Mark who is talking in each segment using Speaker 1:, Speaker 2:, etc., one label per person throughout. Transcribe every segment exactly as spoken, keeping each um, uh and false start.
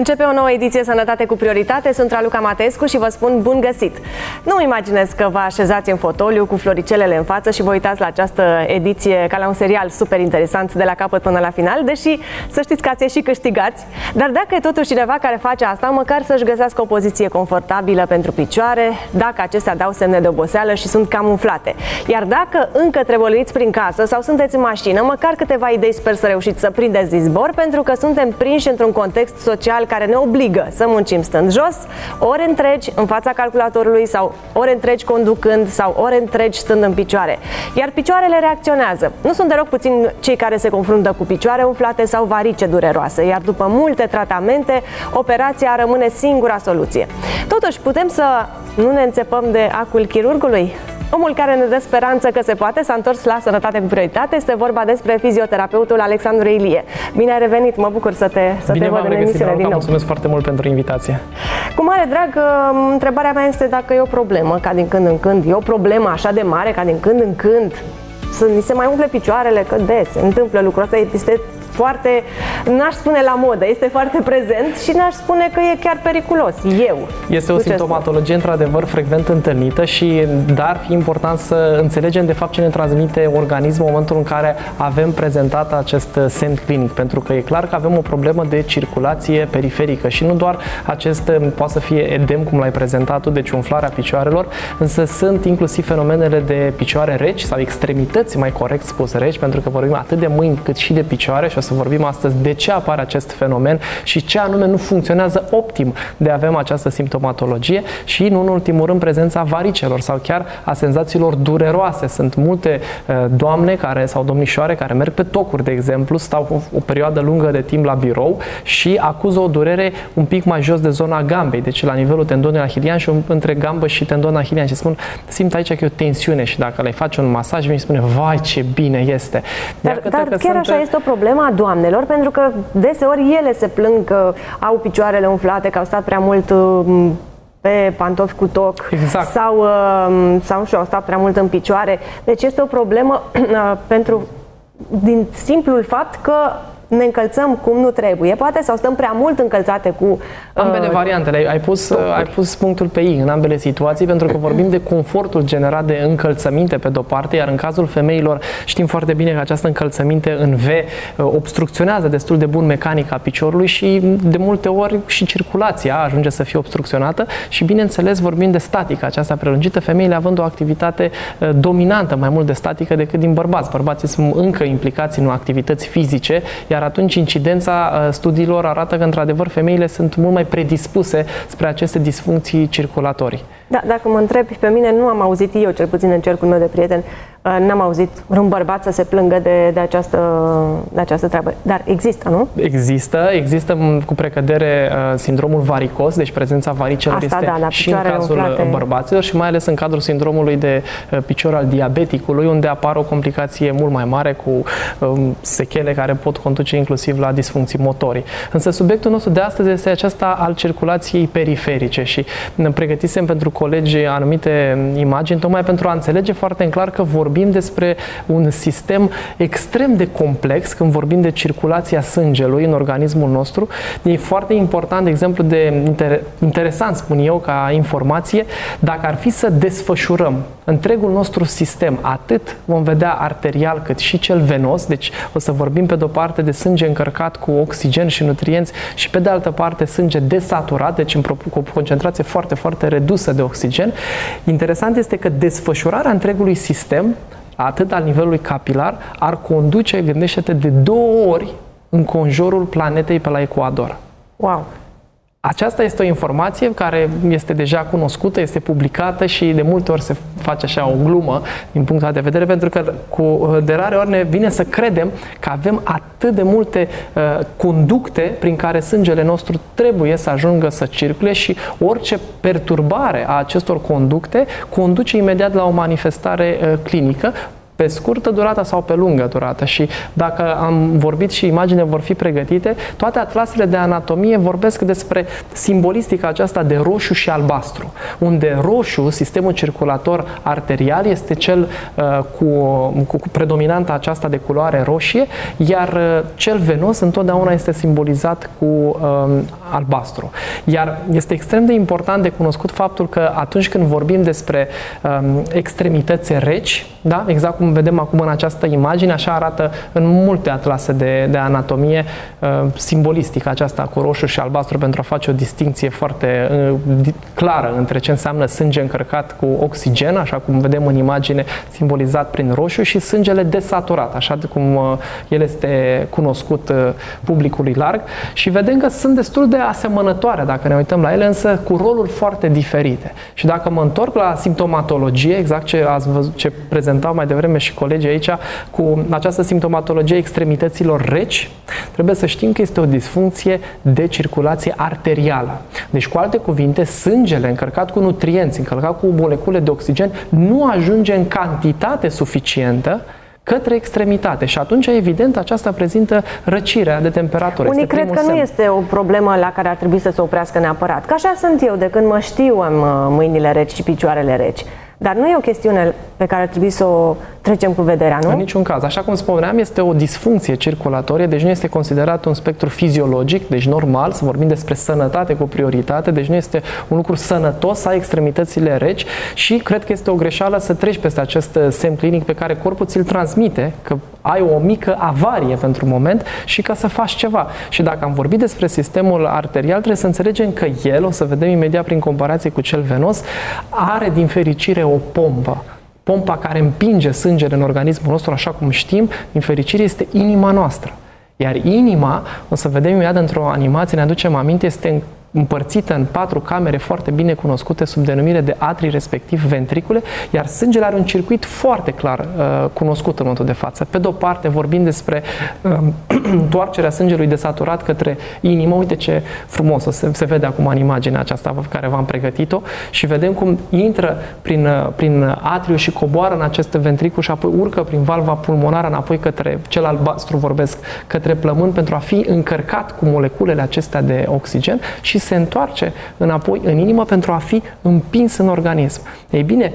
Speaker 1: Începe o nouă ediție Sănătate cu Prioritate. Sunt Raluca Matescu și vă spun bun găsit. Nu imaginez că vă așezați în fotoliu cu floricelele în față și vă uitați la această ediție ca la un serial super interesant de la capăt până la final, deși să știți că ați ieșit câștigați. Dar dacă e totuși cineva care face asta, măcar să-și găsească o poziție confortabilă pentru picioare, dacă acestea dau semne de oboseală și sunt camuflate. Iar dacă încă trebăluiți prin casă sau sunteți în mașină, măcar câteva idei sper să reușiți să prindeți din zbor, pentru că suntem prinși într-un context social care ne obligă să muncim stând jos, ore întregi în fața calculatorului sau ore întregi conducând sau ore întregi stând în picioare. Iar picioarele reacționează. Nu sunt deloc puțini cei care se confruntă cu picioare umflate sau varice dureroase, iar după multe tratamente, operația rămâne singura soluție. Totuși, putem să nu ne înțepăm de acul chirurgului? Omul care ne dă speranță că se poate s-a întors la Sănătate cu Prioritate. Este vorba despre fizioterapeutul Alexandru Ilie. Bine ai revenit, mă bucur să te, să te văd în emisiune din nou.
Speaker 2: Mulțumesc foarte mult pentru invitație.
Speaker 1: Cu mare drag, întrebarea mea este dacă e o problemă ca din când în când. E o problemă așa de mare ca din când în când să ni se mai umfle picioarele, că des se întâmplă lucrul ăsta, este foarte, n-aș spune la modă, este foarte prezent și n-aș spune că e chiar periculos. Eu.
Speaker 2: Este o simptomatologie într-adevăr frecvent întâlnită și dar ar fi important să înțelegem de fapt ce ne transmite organismul în momentul în care avem prezentat acest semn clinic, pentru că e clar că avem o problemă de circulație periferică și nu doar acest poate să fie edem, cum l-ai prezentat tu, deci umflarea picioarelor, însă sunt inclusiv fenomenele de picioare reci sau extremități, mai corect spus, reci, pentru că vorbim atât de mâini cât și de picioare și o să vorbim astăzi de ce apare acest fenomen și ce anume nu funcționează optim de a avem această simptomatologie și, nu în ultimul rând, prezența varicelor sau chiar a senzațiilor dureroase. Sunt multe uh, doamne care, sau domnișoare care merg pe tocuri, de exemplu, stau o, o perioadă lungă de timp la birou și acuză o durere un pic mai jos de zona gambei, deci la nivelul tendonului ahilian și între gambă și tendon ahilian și spun, simt aici că e o tensiune și dacă le faci un masaj, mi spune, vai ce bine este.
Speaker 1: Dar, dar chiar sunt... așa este o problemă a doamnelor, pentru că deseori ele se plâng că au picioarele umflate, că au stat prea mult pe pantofi cu toc,
Speaker 2: exact.
Speaker 1: sau, sau nu știu, au stat prea mult în picioare. Deci este o problemă pentru, din simplul fapt că ne încălțăm cum nu trebuie, poate, sau stăm prea mult încălțate cu...
Speaker 2: Ambele uh, variantele. Ai, ai, pus, ai pus punctul pe I în ambele situații, pentru că vorbim de confortul generat de încălțăminte pe de-o parte, iar în cazul femeilor știm foarte bine că această încălțăminte în V obstrucționează destul de bun mecanica piciorului și de multe ori și circulația ajunge să fie obstrucționată și, bineînțeles, vorbim de statică, aceasta prelungită, femeile având o activitate dominantă mai mult de statică decât din bărbați. Bărbații sunt încă implicați în activități fizice, iar atunci incidența studiilor arată că, într-adevăr, femeile sunt mult mai predispuse spre aceste disfuncții circulatorii.
Speaker 1: Da, dacă mă întrebi pe mine, nu am auzit eu, cel puțin în cercul meu de prieteni, n-am auzit vreun bărbat să se plângă de, de, această, de această treabă. Dar există, nu?
Speaker 2: Există. Există cu precădere sindromul varicos, deci prezența varicelor
Speaker 1: Asta,
Speaker 2: este
Speaker 1: da,
Speaker 2: și în cazul
Speaker 1: umflate.
Speaker 2: bărbaților și mai ales în cadrul sindromului de picior al diabeticului, unde apare o complicație mult mai mare cu um, sechele care pot conduce inclusiv la disfuncții motorii. Însă subiectul nostru de astăzi este acesta al circulației periferice și ne pregătisem pentru colegii anumite imagini, tocmai pentru a înțelege foarte clar că vorbim despre un sistem extrem de complex când vorbim de circulația sângelui în organismul nostru. E foarte important, de exemplu, de inter interesant, spun eu, ca informație, dacă ar fi să desfășurăm întregul nostru sistem, atât vom vedea arterial cât și cel venos, deci o să vorbim pe de-o parte de sânge încărcat cu oxigen și nutrienți și pe de altă parte sânge desaturat, deci cu o concentrație foarte, foarte redusă de oxigen. Interesant este că desfășurarea întregului sistem, atât la nivelului capilar, ar conduce, gândește-te, de două ori în conjurul planetei pe la ecuador.
Speaker 1: Wow!
Speaker 2: Aceasta este o informație care este deja cunoscută, este publicată și de multe ori se face așa o glumă din punctul de vedere, pentru că cu de rare ori ne vine să credem că avem atât de multe uh, conducte prin care sângele nostru trebuie să ajungă să circule și orice perturbare a acestor conducte conduce imediat la o manifestare uh, clinică, pe scurtă durată sau pe lungă durată. Și dacă am vorbit și imagine vor fi pregătite, toate atlasele de anatomie vorbesc despre simbolistica aceasta de roșu și albastru, unde roșu, sistemul circulator arterial, este cel uh, cu, cu, cu predominanta aceasta de culoare roșie, iar uh, cel venos întotdeauna este simbolizat cu uh, albastru. Iar este extrem de important de cunoscut faptul că atunci când vorbim despre um, extremități reci, da? Exact cum vedem acum în această imagine, așa arată în multe atlase de, de anatomie uh, simbolistica aceasta cu roșu și albastru pentru a face o distinție foarte uh, clară între ce înseamnă sânge încărcat cu oxigen, așa cum vedem în imagine simbolizat prin roșu, și sângele desaturat, așa cum uh, el este cunoscut uh, publicului larg, și vedem că sunt destul de asemănătoare dacă ne uităm la ele, însă cu roluri foarte diferite. Și dacă mă întorc la simptomatologie, exact ce ați văzut, ce prezentau mai devreme și colegii aici, cu această simptomatologie extremităților reci, trebuie să știm că este o disfuncție de circulație arterială. Deci, cu alte cuvinte, sângele încărcat cu nutrienți, încărcat cu molecule de oxigen, nu ajunge în cantitate suficientă către extremitate și atunci, evident, aceasta prezintă răcirea de temperatură.
Speaker 1: Unii cred că nu este o problemă la care ar trebui să se oprească neapărat. Că așa sunt eu, de când mă știu am mâinile reci și picioarele reci. Dar nu e o chestiune pe care ar trebui să o trecem cu vederea, nu?
Speaker 2: În niciun caz. Așa cum spuneam, este o disfuncție circulatorie, deci nu este considerat un spectru fiziologic, deci normal, să vorbim despre sănătate cu prioritate, deci nu este un lucru sănătos să ai extremitățile reci și cred că este o greșeală să treci peste acest semn clinic pe care corpul ți-l transmite, că ai o mică avarie pentru moment și ca să faci ceva. Și dacă am vorbit despre sistemul arterial, trebuie să înțelegem că el, o să vedem imediat prin comparație cu cel venos, are din fericire o pompă. Pompa care împinge sângele în organismul nostru, așa cum știm, din fericire, este inima noastră. Iar inima, o să vedem imediat într-o animație, ne aducem aminte, este împărțită în patru camere foarte bine cunoscute sub denumire de atrii, respectiv ventricule, iar sângele are un circuit foarte clar uh, cunoscut în momentul de față. Pe de-o parte vorbim despre uh, întoarcerea sângelui desaturat către inimă. Uite ce frumos se, se vede acum în imaginea aceasta pe care v-am pregătit-o și vedem cum intră prin, uh, prin atriu și coboară în aceste ventricul și apoi urcă prin valva pulmonară înapoi către cel albastru, vorbesc, către plămân pentru a fi încărcat cu moleculele acestea de oxigen și se întoarce înapoi în inimă pentru a fi împins în organism. Ei bine,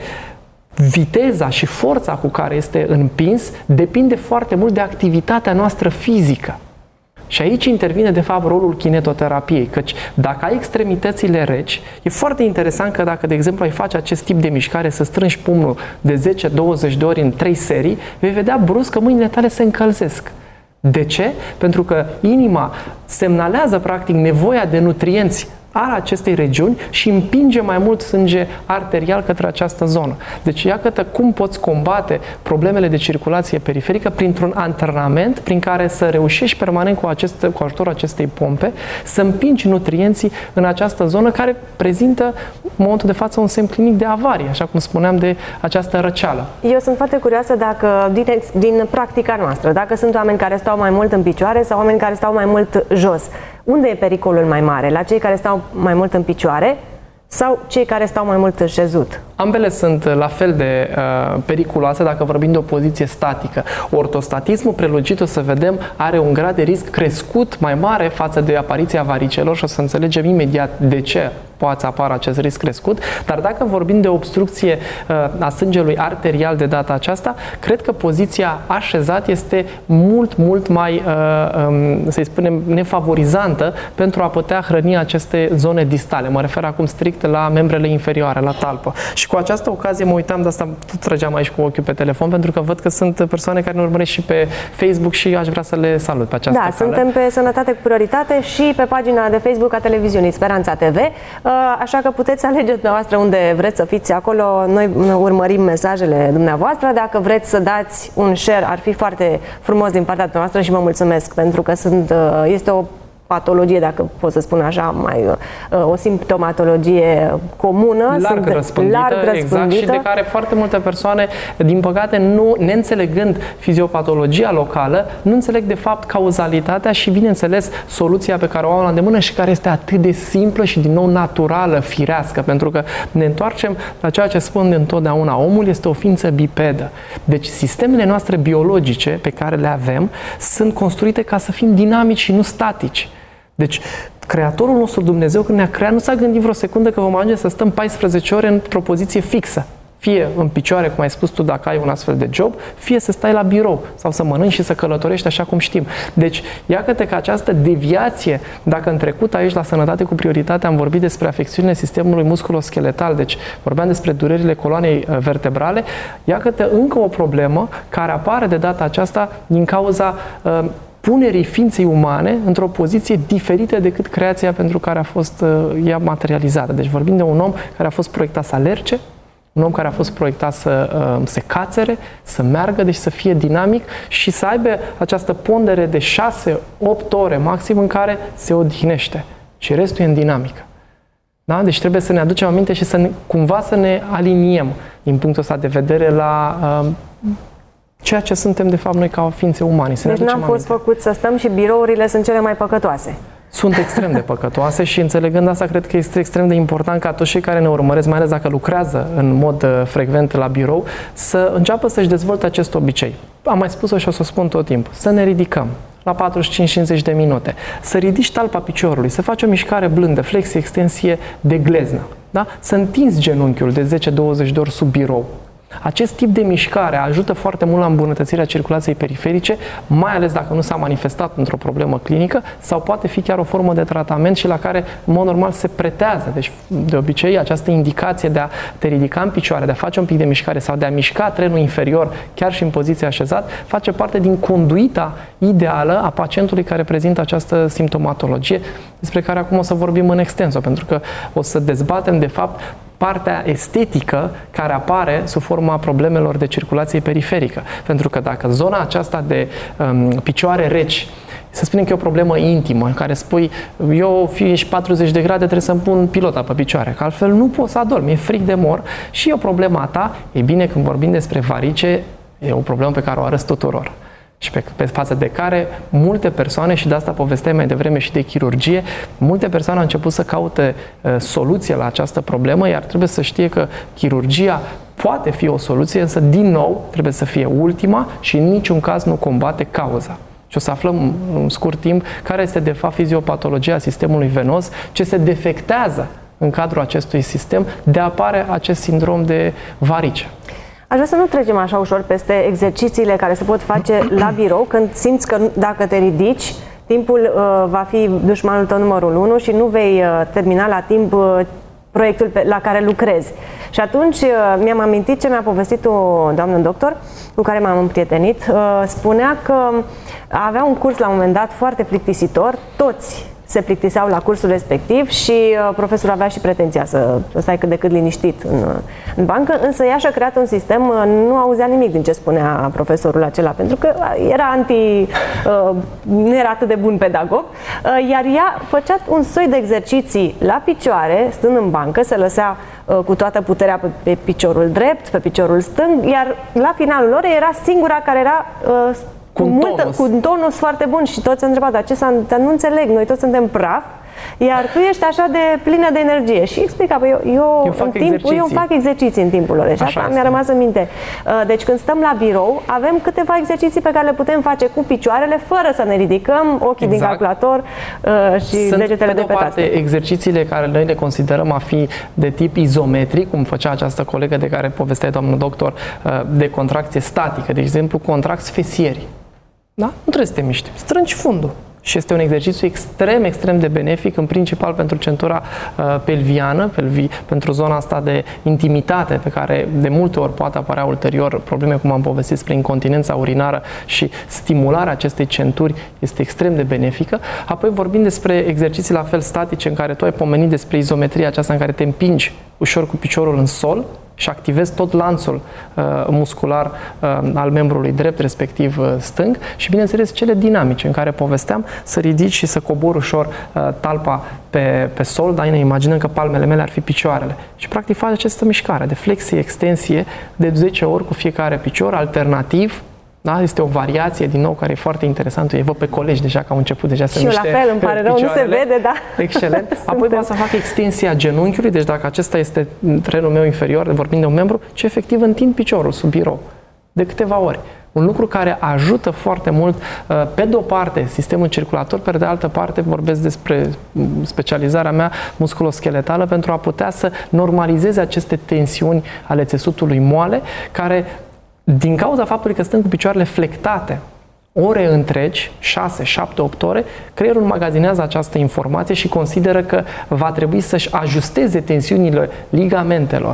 Speaker 2: viteza și forța cu care este împins depinde foarte mult de activitatea noastră fizică. Și aici intervine, de fapt, rolul kinetoterapiei, căci dacă ai extremitățile reci, e foarte interesant că dacă, de exemplu, ai face acest tip de mișcare, să strângi pumnul de zece douăzeci de ori în trei serii, vei vedea brusc că mâinile tale se încălzesc. De ce? Pentru că inima semnalează practic nevoia de nutrienți al acestei regiuni și împinge mai mult sânge arterial către această zonă. Deci iată cum poți combate problemele de circulație periferică printr-un antrenament prin care să reușești permanent cu, acest, cu ajutorul acestei pompe să împingi nutrienții în această zonă care prezintă în momentul de față un semn clinic de avarie, așa cum spuneam, de această răceală.
Speaker 1: Eu sunt foarte curioasă dacă, din, din practica noastră, dacă sunt oameni care stau mai mult în picioare sau oameni care stau mai mult jos. Unde e pericolul mai mare? La cei care stau mai mult în picioare sau cei care stau mai mult șezut?
Speaker 2: Ambele sunt la fel de uh, periculoase dacă vorbim de o poziție statică. Ortostatismul prelungit, o să vedem, are un grad de risc crescut mai mare față de apariția varicelor și o să înțelegem imediat de ce poate apara acest risc crescut, dar dacă vorbim de obstrucție uh, a sângelui arterial de data aceasta, cred că poziția așezat este mult, mult mai, uh, um, să-i spunem, nefavorizantă pentru a putea hrăni aceste zone distale. Mă refer acum strict la membrele inferioare, la talpă. Și cu această ocazie mă uitam, de asta tot trăgeam aici cu ochiul pe telefon, pentru că văd că sunt persoane care ne urmăresc și pe Facebook și aș vrea să le salut pe această
Speaker 1: Da,
Speaker 2: cale.
Speaker 1: Suntem pe Sănătate cu Prioritate și pe pagina de Facebook a televiziunii Speranța T V, așa că puteți alege dumneavoastră unde vreți să fiți acolo. Noi urmărim mesajele dumneavoastră. Dacă vreți să dați un share, ar fi foarte frumos din partea dumneavoastră și vă mulțumesc pentru că sunt, este o patologie, dacă pot să spun așa, mai o simptomatologie comună,
Speaker 2: larg răspândită, larg răspândită, exact, și de care foarte multe persoane, din păcate, nu, neînțelegând fiziopatologia locală, nu înțeleg de fapt cauzalitatea și, bineînțeles, soluția pe care o au la îndemână și care este atât de simplă și, din nou, naturală, firească, pentru că ne întoarcem la ceea ce spun întotdeauna, omul este o ființă bipedă. Deci sistemele noastre biologice pe care le avem sunt construite ca să fim dinamici și nu statici. Deci, Creatorul nostru, Dumnezeu, când ne-a creat, nu s-a gândit vreo secundă că vom ajunge să stăm paisprezece ore într-o poziție fixă. Fie în picioare, cum ai spus tu, dacă ai un astfel de job, fie să stai la birou sau să mănânci și să călătorești așa cum știm. Deci, iată că această deviație, dacă în trecut aici la Sănătate cu Prioritate am vorbit despre afecțiunile sistemului musculoscheletal, deci vorbeam despre durerile coloanei vertebrale, iată încă o problemă care apare de data aceasta din cauza uh, punerii ființei umane într-o poziție diferită decât creația pentru care a fost uh, ea materializată. Deci vorbim de un om care a fost proiectat să alerge, un om care a fost proiectat să uh, se cațere, să meargă, deci să fie dinamic și să aibă această pondere de șase opt ore maxim în care se odihnește. Și restul e în dinamică. Da? Deci trebuie să ne aducem aminte și să ne, cumva să ne aliniem din punctul ăsta de vedere la uh, ceea ce suntem de fapt noi ca ființe umane. Să
Speaker 1: deci
Speaker 2: ne
Speaker 1: n-am fost făcut să stăm și birourile sunt cele mai păcătoase.
Speaker 2: Sunt extrem de păcătoase și înțelegând asta, cred că este extrem de important ca toți cei care ne urmăresc, mai ales dacă lucrează în mod frecvent la birou, să înceapă să-și dezvolte acest obicei. Am mai spus-o și o să o spun tot timpul. Să ne ridicăm la patruzeci și cinci cincizeci de minute, să ridici talpa piciorului, să faci o mișcare blândă, flexie, extensie de gleznă, da? Să întinzi genunchiul de zece douăzeci de ori sub birou. Acest tip de mișcare ajută foarte mult la îmbunătățirea circulației periferice, mai ales dacă nu s-a manifestat într-o problemă clinică sau poate fi chiar o formă de tratament și la care, în mod normal, se pretează. Deci, de obicei, această indicație de a te ridica în picioare, de a face un pic de mișcare sau de a mișca trenul inferior, chiar și în poziție așezat, face parte din conduita ideală a pacientului care prezintă această simptomatologie, despre care acum o să vorbim în extenso, pentru că o să dezbatem, de fapt, partea estetică care apare sub forma problemelor de circulație periferică. Pentru că dacă zona aceasta de um, picioare reci, să spunem că e o problemă intimă, în care spui, eu ești patruzeci de grade, trebuie să-mi pun pilota pe picioare, că altfel nu pot să adorm, e fric de mor și e o problemă a ta, e bine, când vorbim despre varice, e o problemă pe care o arăți tuturor. Și pe, pe față de care multe persoane, și de asta povesteam mai devreme și de chirurgie, multe persoane au început să caute uh, soluție la această problemă, iar trebuie să știe că chirurgia poate fi o soluție, însă, din nou, trebuie să fie ultima și în niciun caz nu combate cauza. Și o să aflăm în scurt timp care este, de fapt, fiziopatologia sistemului venos, ce se defectează în cadrul acestui sistem de apare acest sindrom de varice.
Speaker 1: Aș vrea să nu trecem așa ușor peste exercițiile care se pot face la birou, când simți că dacă te ridici, timpul uh, va fi dușmanul tău numărul unu și nu vei uh, termina la timp uh, proiectul pe, la care lucrezi. Și atunci uh, mi-am amintit ce mi-a povestit o doamnă doctor cu care m-am împrietenit. Uh, spunea că avea un curs la un moment dat foarte plictisitor, toți se plictiseau la cursul respectiv și uh, profesorul avea și pretenția să, să stai cât de cât liniștit în, în bancă, însă ea și-a creat un sistem, uh, nu auzea nimic din ce spunea profesorul acela, pentru că era anti, uh, nu era atât de bun pedagog, uh, iar ea făcea un soi de exerciții la picioare, stând în bancă, se lăsea uh, cu toată puterea pe, pe piciorul drept, pe piciorul stâng, iar la finalul orei era singura care era uh, Cu, cu, multă, cu un tonus foarte bun și toți au întrebat, dar ce s-a, dar nu înțeleg, noi toți suntem praf, iar tu ești așa de plină de energie. Și explica, eu, eu,
Speaker 2: eu, fac
Speaker 1: în timp, eu fac exerciții în timpul orei. Și asta mi-a rămas în minte. Deci când stăm la birou, avem câteva exerciții pe care le putem face cu picioarele, fără să ne ridicăm, ochii exact. din calculator și
Speaker 2: Sunt,
Speaker 1: degetele de pe
Speaker 2: parte exercițiile care noi le considerăm a fi de tip izometric, cum făcea această colegă de care povestea doamnă doctor, de contracție statică, de exemplu, contracți fesieri. Da? Nu trebuie să te miști. Strângi fundul. Și este un exercițiu extrem, extrem de benefic, în principal pentru centura uh, pelviană, pelvi, pentru zona asta de intimitate, pe care de multe ori poate apărea ulterior probleme, cum am povestit, spre incontinența urinară, și stimularea acestei centuri este extrem de benefică. Apoi vorbim despre exerciții la fel statice, în care tu ai pomenit despre izometria aceasta în care te împingi ușor cu piciorul în sol și activezi tot lanțul uh, muscular uh, al membrului drept, respectiv uh, stâng, și bineînțeles cele dinamice în care povesteam, să ridici și să cobori ușor uh, talpa pe, pe sol, dar ne imaginăm că palmele mele ar fi picioarele. Și practic faci această mișcare de flexie, extensie de zece ori cu fiecare picior, alternativ. Da? Este o variație, din nou, care e foarte interesantă. Eu văd pe colegi deja că au început deja să miște
Speaker 1: picioarele. Și eu la fel, îmi pare rău, nu se vede, da.
Speaker 2: Excelent. Apoi pot să fac extensia genunchiului, deci dacă acesta este trenul meu inferior, vorbind de un membru, ci efectiv întind piciorul sub birou de câteva ori. Un lucru care ajută foarte mult, pe de o parte, sistemul circulator, pe de altă parte vorbesc despre specializarea mea musculoscheletală pentru a putea să normalizeze aceste tensiuni ale țesutului moale, care, din cauza faptului că stăm cu picioarele flectate ore întregi, șase, șapte, opt ore, creierul înmagazinează această informație și consideră că va trebui să-și ajusteze tensiunile ligamentelor,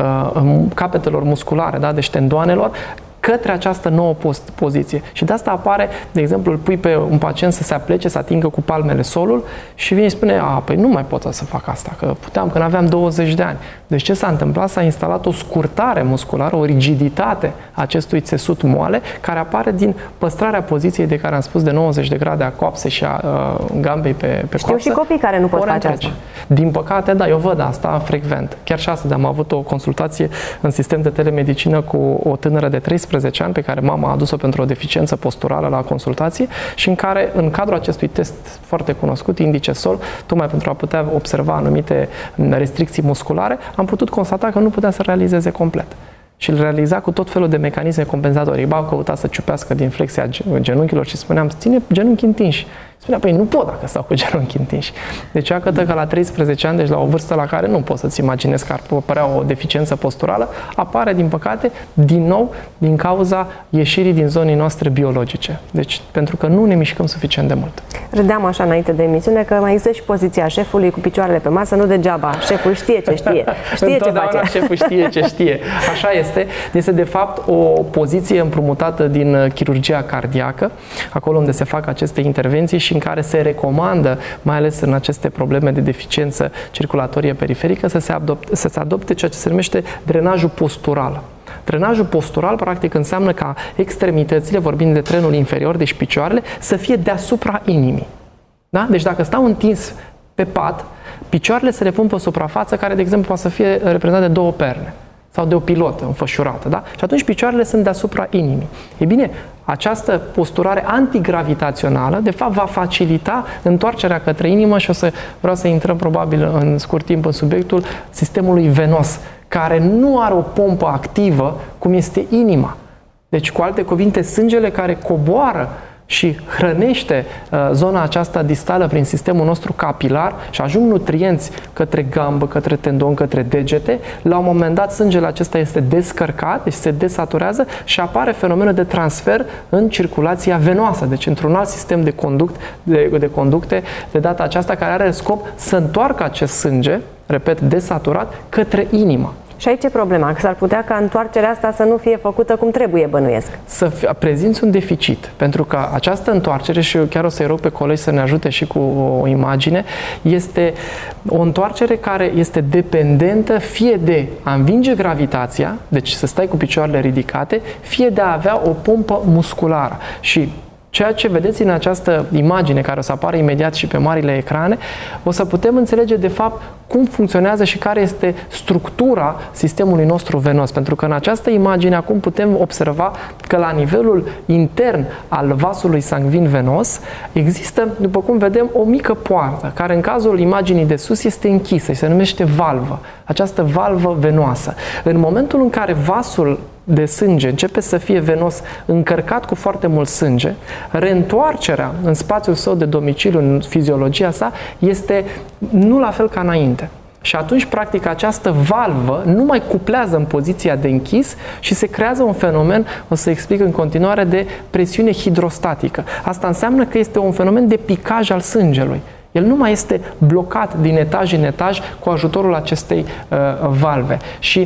Speaker 2: capetelor musculare, da, deci tendoanelor, către această nouă poziție. Și de asta apare, de exemplu, îl pui pe un pacient să se aplece, să atingă cu palmele solul și vine și spune, a, păi nu mai pot să fac asta, că puteam când aveam douăzeci de ani. Deci ce s-a întâmplat? S-a instalat o scurtare musculară, o rigiditate a acestui țesut moale, care apare din păstrarea poziției de care am spus, de nouăzeci de grade a coapsei și a uh, gambei pe, pe
Speaker 1: Știu
Speaker 2: coapsă.
Speaker 1: și copii care nu pot face asta.
Speaker 2: Din păcate, da, eu văd asta frecvent. Chiar și astăzi am avut o consultație în sistem de telemedicină cu o tânără de treisprezece ani pe care mama a adus-o pentru o deficiență posturală la consultație și în care, în cadrul acestui test foarte cunoscut, indice sol, tocmai pentru a putea observa anumite restricții musculare, am putut constata că nu putea să realizeze complet. Și îl realiza cu tot felul de mecanisme compensatorii. Ba, căuta să ciupească din flexia genunchilor și spuneam, ține genunchi întinși. Spunea, păi nu pot dacă stau cu genunchi întinși. Deci, iată că la treisprezece ani, deci la o vârstă la care nu poți să-ți imaginezi că ar părea o deficiență posturală, apare, din păcate, din nou, din cauza ieșirii din zonii noastre biologice. Deci, pentru că nu ne mișcăm suficient de mult.
Speaker 1: Râdeam așa înainte de emisiune că mai există și poziția șefului cu picioarele pe masă, nu degeaba. Șeful știe ce știe. Știe ce face.
Speaker 2: Șeful știe ce știe. Așa este. Este, de fapt, o poziție împrumutată din chirurgia cardiacă, acolo unde se fac aceste intervenții și în care se recomandă, mai ales în aceste probleme de deficiență circulatorie periferică, să se adopte, să se adopte ceea ce se numește drenajul postural. Drenajul postural, practic, înseamnă ca extremitățile, vorbind de trenul inferior, deci picioarele, să fie deasupra inimii. Da? Deci dacă stau întins pe pat, picioarele se le pun pe o suprafață care, de exemplu, poate să fie reprezentată de două perne sau de o pilotă înfășurată, da? Și atunci picioarele sunt deasupra inimii. Ei bine, această posturare antigravitațională, de fapt, va facilita întoarcerea către inimă și o să vreau să intrăm probabil în scurt timp în subiectul sistemului venos, care nu are o pompă activă cum este inima. Deci, cu alte cuvinte, sângele care coboară și hrănește uh, zona aceasta distală prin sistemul nostru capilar și ajung nutrienți către gambă, către tendon, către degete, la un moment dat sângele acesta este descărcat, deci se desaturează și apare fenomenul de transfer în circulația venoasă, deci într-un alt sistem de, conduct, de, de conducte, de data aceasta, care are scop să întoarcă acest sânge, repet, desaturat, către inimă.
Speaker 1: Și aici e problema, că s-ar putea ca întoarcerea asta să nu fie făcută cum trebuie, bănuiesc.
Speaker 2: Să prezinți un deficit, pentru că această întoarcere, și eu chiar o să-i rog pe colegi să ne ajute și cu o imagine, este o întoarcere care este dependentă fie de a învinge gravitația, deci să stai cu picioarele ridicate, fie de a avea o pompă musculară. Și ceea ce vedeți în această imagine, care o să apară imediat și pe marile ecrane, o să putem înțelege de fapt cum funcționează și care este structura sistemului nostru venos. Pentru că în această imagine acum putem observa că la nivelul intern al vasului sanguin venos există, după cum vedem, o mică poartă, care în cazul imaginii de sus este închisă și se numește valvă. Această valvă venoasă. În momentul în care vasul de sânge începe să fie venos încărcat cu foarte mult sânge, reîntoarcerea în spațiul său de domiciliu, în fiziologia sa, este nu la fel ca înainte. Și atunci, practic, această valvă nu mai cuplează în poziția de închis și se creează un fenomen, o să explic în continuare, de presiune hidrostatică. Asta înseamnă că este un fenomen de picaj al sângelui. El nu mai este blocat din etaj în etaj cu ajutorul acestei uh, valve. Și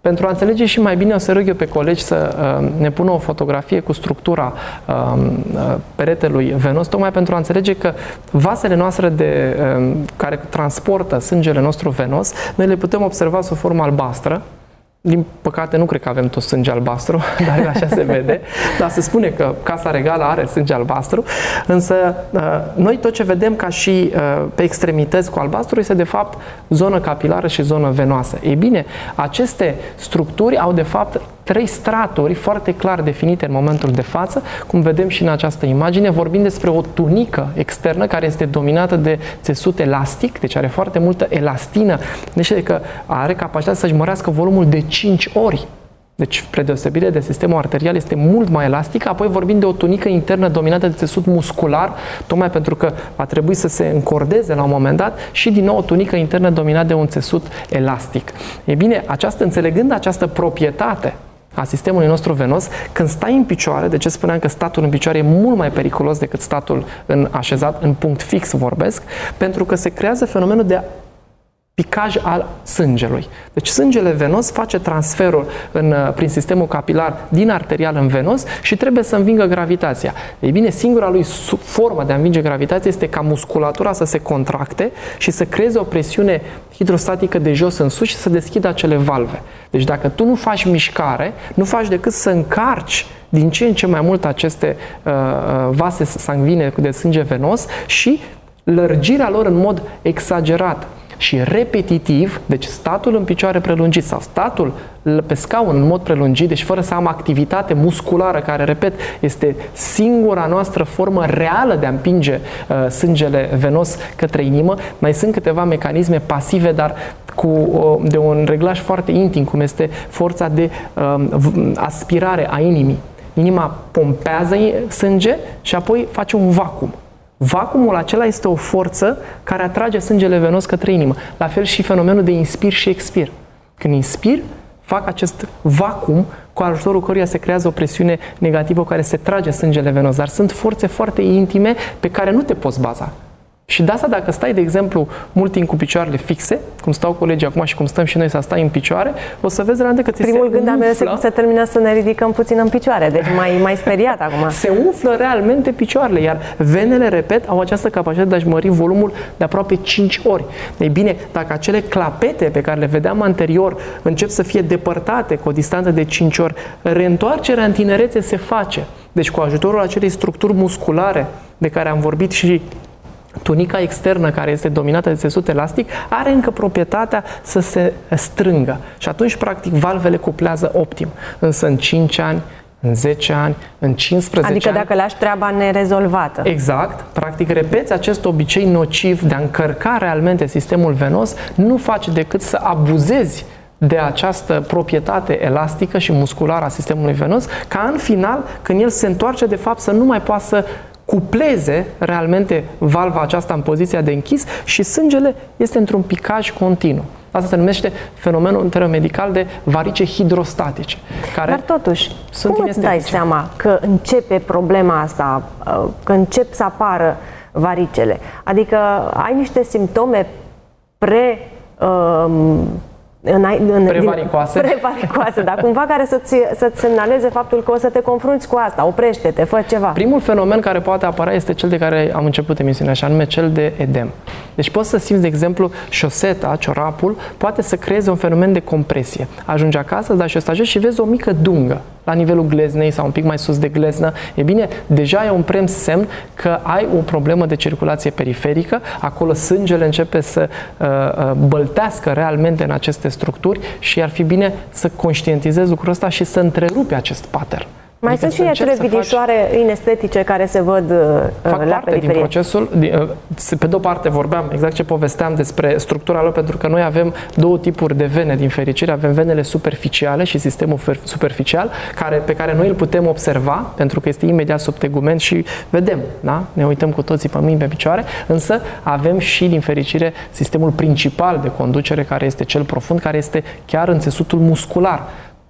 Speaker 2: Pentru a înțelege și mai bine, o să rog eu pe colegi să uh, ne pună o fotografie cu structura uh, uh, peretelui venos, tocmai pentru a înțelege că vasele noastre de, uh, care transportă sângele nostru venos, noi le putem observa sub formă albastră. Din păcate, nu cred că avem tot sânge albastru, dar așa se vede. Dar se spune că Casa Regală are sânge albastru, însă noi tot ce vedem ca și pe extremități cu albastru este de fapt zonă capilară și zonă venoasă. Ei bine, aceste structuri au de fapt trei straturi foarte clar definite în momentul de față, cum vedem și în această imagine. Vorbim despre o tunică externă care este dominată de țesut elastic, deci are foarte multă elastină, deci că are capacitatea să-și mărească volumul de cinci ori. Deci, spre deosebire de sistemul arterial, este mult mai elastică. Apoi vorbim de o tunică internă dominată de țesut muscular, tocmai pentru că va trebui să se încordeze la un moment dat, și din nou o tunică internă dominată de un țesut elastic. Ei bine, această, înțelegând această proprietate a sistemului nostru venos, când stai în picioare, de ce spuneam că statul în picioare e mult mai periculos decât statul în așezat, în punct fix vorbesc, pentru că se creează fenomenul de picaj al sângelui. Deci sângele venos face transferul în, prin sistemul capilar din arterial în venos și trebuie să învingă gravitația. Ei bine, singura lui formă de a învinge gravitația este ca musculatura să se contracte și să creeze o presiune hidrostatică de jos în sus și să deschidă acele valve. Deci dacă tu nu faci mișcare, nu faci decât să încarci din ce în ce mai mult aceste uh, vase sanguine de sânge venos și lărgirea lor în mod exagerat și repetitiv, deci statul în picioare prelungit sau statul pe scaun în mod prelungit, deci fără să am activitate musculară, care, repet, este singura noastră formă reală de a împinge uh, sângele venos către inimă. Mai sunt câteva mecanisme pasive, dar cu, uh, de un reglaj foarte intim, cum este forța de uh, aspirare a inimii. Inima pompează sânge și apoi face un vacuum. Vacuumul acela este o forță care atrage sângele venos către inimă. La fel și fenomenul de inspir și expir. Când inspir, fac acest vacuum cu ajutorul căruia se creează o presiune negativă cu care se trage sângele venos. Dar sunt forțe foarte intime pe care nu te poți baza. Și de asta, dacă stai, de exemplu, mult timp cu picioarele fixe, cum stau colegii acum și cum stăm și noi să stai în picioare, o să vezi realmente că ți
Speaker 1: Primul
Speaker 2: se
Speaker 1: gând al meu este că se termină să ne ridicăm puțin în picioare, deci mai, mai speriat acum.
Speaker 2: Se umflă realmente picioarele, iar venele, repet, au această capacitate de a-și mări volumul de aproape cinci ori. Ei bine, dacă acele clapete pe care le vedeam anterior încep să fie depărtate cu o distanță de cinci ori, reîntoarcerea în tinerețe se face. Deci cu ajutorul acelei structuri musculare de care am vorbit și tunica externă, care este dominată de țesut elastic, are încă proprietatea să se strângă. Și atunci, practic, valvele cuplează optim. Însă în cinci ani, în zece ani, în cincisprezece
Speaker 1: adică
Speaker 2: ani...
Speaker 1: Adică dacă lași treaba nerezolvată.
Speaker 2: Exact. Practic, repeți acest obicei nociv de a încărca realmente sistemul venos, nu faci decât să abuzezi de această proprietate elastică și musculară a sistemului venos, ca în final, când el se întoarce, de fapt, să nu mai poată să cupleze realmente valva aceasta în poziția de închis și sângele este într-un picaj continuu. Asta se numește fenomenul în termen medical de varice hidrostatice. Care
Speaker 1: Dar totuși,
Speaker 2: sunt
Speaker 1: cum îți dai seama că începe problema asta, că încep să apară varicele? Adică ai niște simptome pre... Um, În, în,
Speaker 2: prevaricoase.
Speaker 1: Prevaricoase, dar cumva care să-ți, să-ți semnaleze faptul că o să te confrunți cu asta. Oprește-te, fă ceva.
Speaker 2: Primul fenomen care poate apărea este cel de care am început emisiunea, și anume cel de edem. Deci poți să simți, de exemplu, șoseta, ciorapul, poate să creeze un fenomen de compresie. Ajungi acasă, îți dai șostajă și vezi o mică dungă la nivelul gleznei sau un pic mai sus de gleznă. E bine, deja e un prim semn că ai o problemă de circulație periferică. Acolo sângele începe să uh, băltească realmente în aceste structuri și ar fi bine să conștientizezi lucrul ăsta și să întrerupi acest pattern.
Speaker 1: Mai adică sunt și trevidișoare faci... inestetice care se văd
Speaker 2: fac
Speaker 1: la
Speaker 2: parte
Speaker 1: periferie.
Speaker 2: Din procesul. Pe de o parte vorbeam, exact ce povesteam despre structura lor, pentru că noi avem două tipuri de vene, din fericire. Avem venele superficiale și sistemul superficial, care, pe care noi îl putem observa, pentru că este imediat sub tegument și vedem, da? Ne uităm cu toții pe mâini, pe picioare, însă avem și, din fericire, sistemul principal de conducere, care este cel profund, care este chiar în țesutul muscular.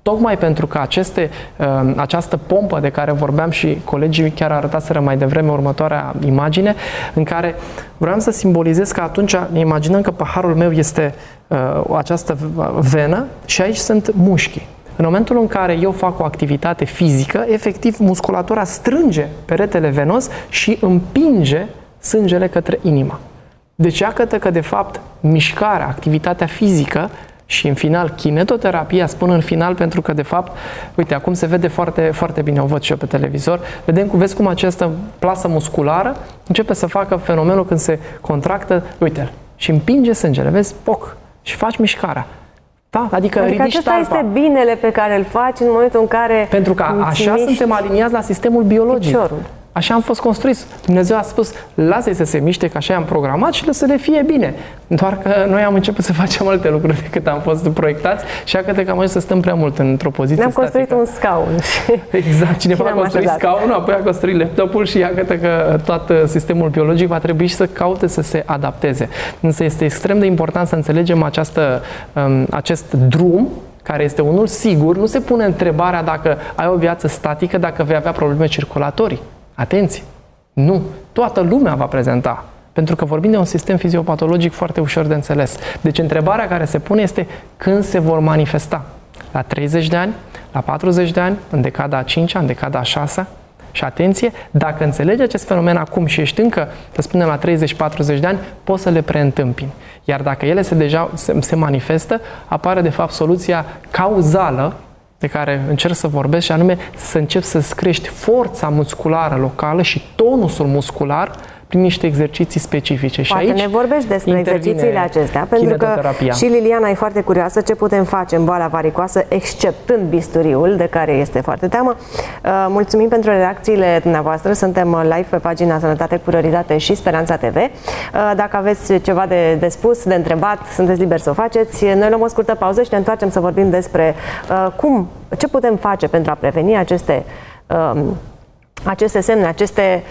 Speaker 2: Tocmai pentru că aceste, această pompă de care vorbeam și colegii chiar arătaseră mai devreme următoarea imagine, în care vreau să simbolizez că atunci ne imaginăm că paharul meu este uh, această venă și aici sunt mușchii. În momentul în care eu fac o activitate fizică, efectiv musculatura strânge peretele venos și împinge sângele către inimă. Deci iată că de fapt mișcarea, activitatea fizică și în final kinetoterapia, spun în final pentru că de fapt, uite, acum se vede foarte, foarte bine, o văd și eu pe televizor, vedem, vezi cum această plasă musculară începe să facă fenomenul când se contractă, uite, și împinge sângele, vezi, poc, și faci mișcarea. Da? Adică,
Speaker 1: adică acesta
Speaker 2: talpa.
Speaker 1: este binele pe care îl faci în momentul în care
Speaker 2: pentru că așa suntem aliniați la sistemul biologic. Piciorul. Așa am fost construiți. Dumnezeu a spus, lasă-i să se miște, că așa am programat și să le fie bine. Doar că noi am început să facem alte lucruri decât am fost proiectați și iată că am ajuns să stăm prea mult într-o poziție
Speaker 1: Ne-am
Speaker 2: statică.
Speaker 1: construit un scaun.
Speaker 2: Exact. Cineva a construit scaunul, apoi a construit laptopul și iată că tot sistemul biologic va trebui să caute să se adapteze. Însă este extrem de important să înțelegem această, acest drum care este unul sigur. Nu se pune întrebarea dacă ai o viață statică, dacă vei avea probleme circulatorii. Atenție! Nu! Toată lumea va prezenta. Pentru că vorbim de un sistem fiziopatologic foarte ușor de înțeles. Deci întrebarea care se pune este când se vor manifesta? La treizeci de ani? La patruzeci de ani? În decada a cincea? În decada a șasea? Și atenție, dacă înțelegi acest fenomen acum și ești încă, să spunem, la treizeci patruzeci de ani, poți să le preîntâmpini. Iar dacă ele se deja se, se manifestă, apare de fapt soluția cauzală de care încerc să vorbesc și anume să începi să-ți crești forța musculară locală și tonusul muscular prin niște exerciții specifice.
Speaker 1: Poate
Speaker 2: și aici
Speaker 1: ne vorbești despre exercițiile acestea, pentru că și Liliana e foarte curioasă ce putem face în boala varicoasă, exceptând bisturiul, de care este foarte teamă. Mulțumim pentru reacțiile dumneavoastră. Suntem live pe pagina Sănătate cu Prioritate și Speranța T V. Dacă aveți ceva de, de spus, de întrebat, sunteți liberi să o faceți. Noi luăm o scurtă pauză și ne întoarcem să vorbim despre cum, ce putem face pentru a preveni aceste um, aceste semne, aceste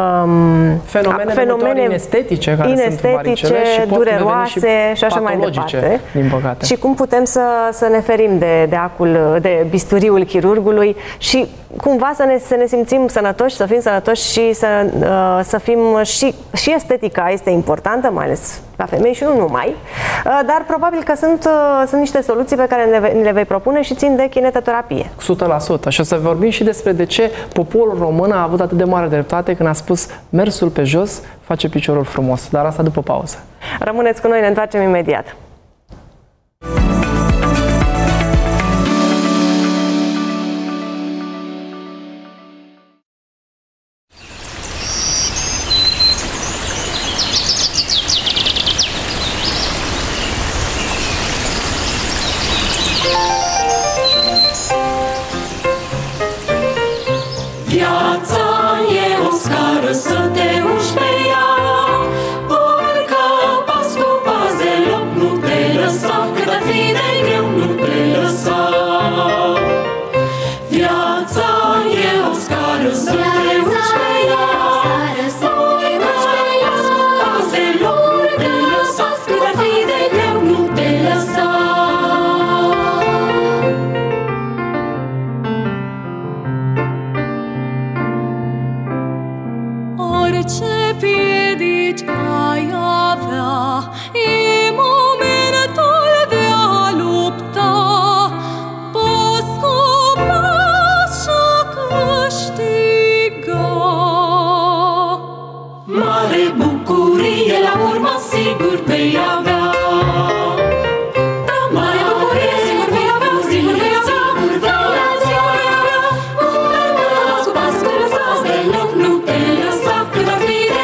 Speaker 1: um,
Speaker 2: fenomene, fenomene inestetice, care
Speaker 1: inestetice,
Speaker 2: sunt și
Speaker 1: dureroase și, și așa mai departe.
Speaker 2: Din păcate.
Speaker 1: Și cum putem să, să ne ferim de, de acul, de bisturiul chirurgului și cumva să ne, să ne simțim sănătoși, să fim sănătoși și să, uh, să fim și, și estetica este importantă, mai ales la femei și nu numai, uh, dar probabil că sunt, uh, sunt niște soluții pe care ne, ne le vei propune și țin de kinetoterapie.
Speaker 2: o sută la sută. Și o să vorbim și despre de ce poporul român a avut atât de mare dreptate când a spus mersul pe jos face piciorul frumos. Dar asta după pauză.
Speaker 1: Rămâneți cu noi, ne întoarcem imediat.
Speaker 3: Pas cu pas, cu pas de loc, nu te lăsa, cât ar fi de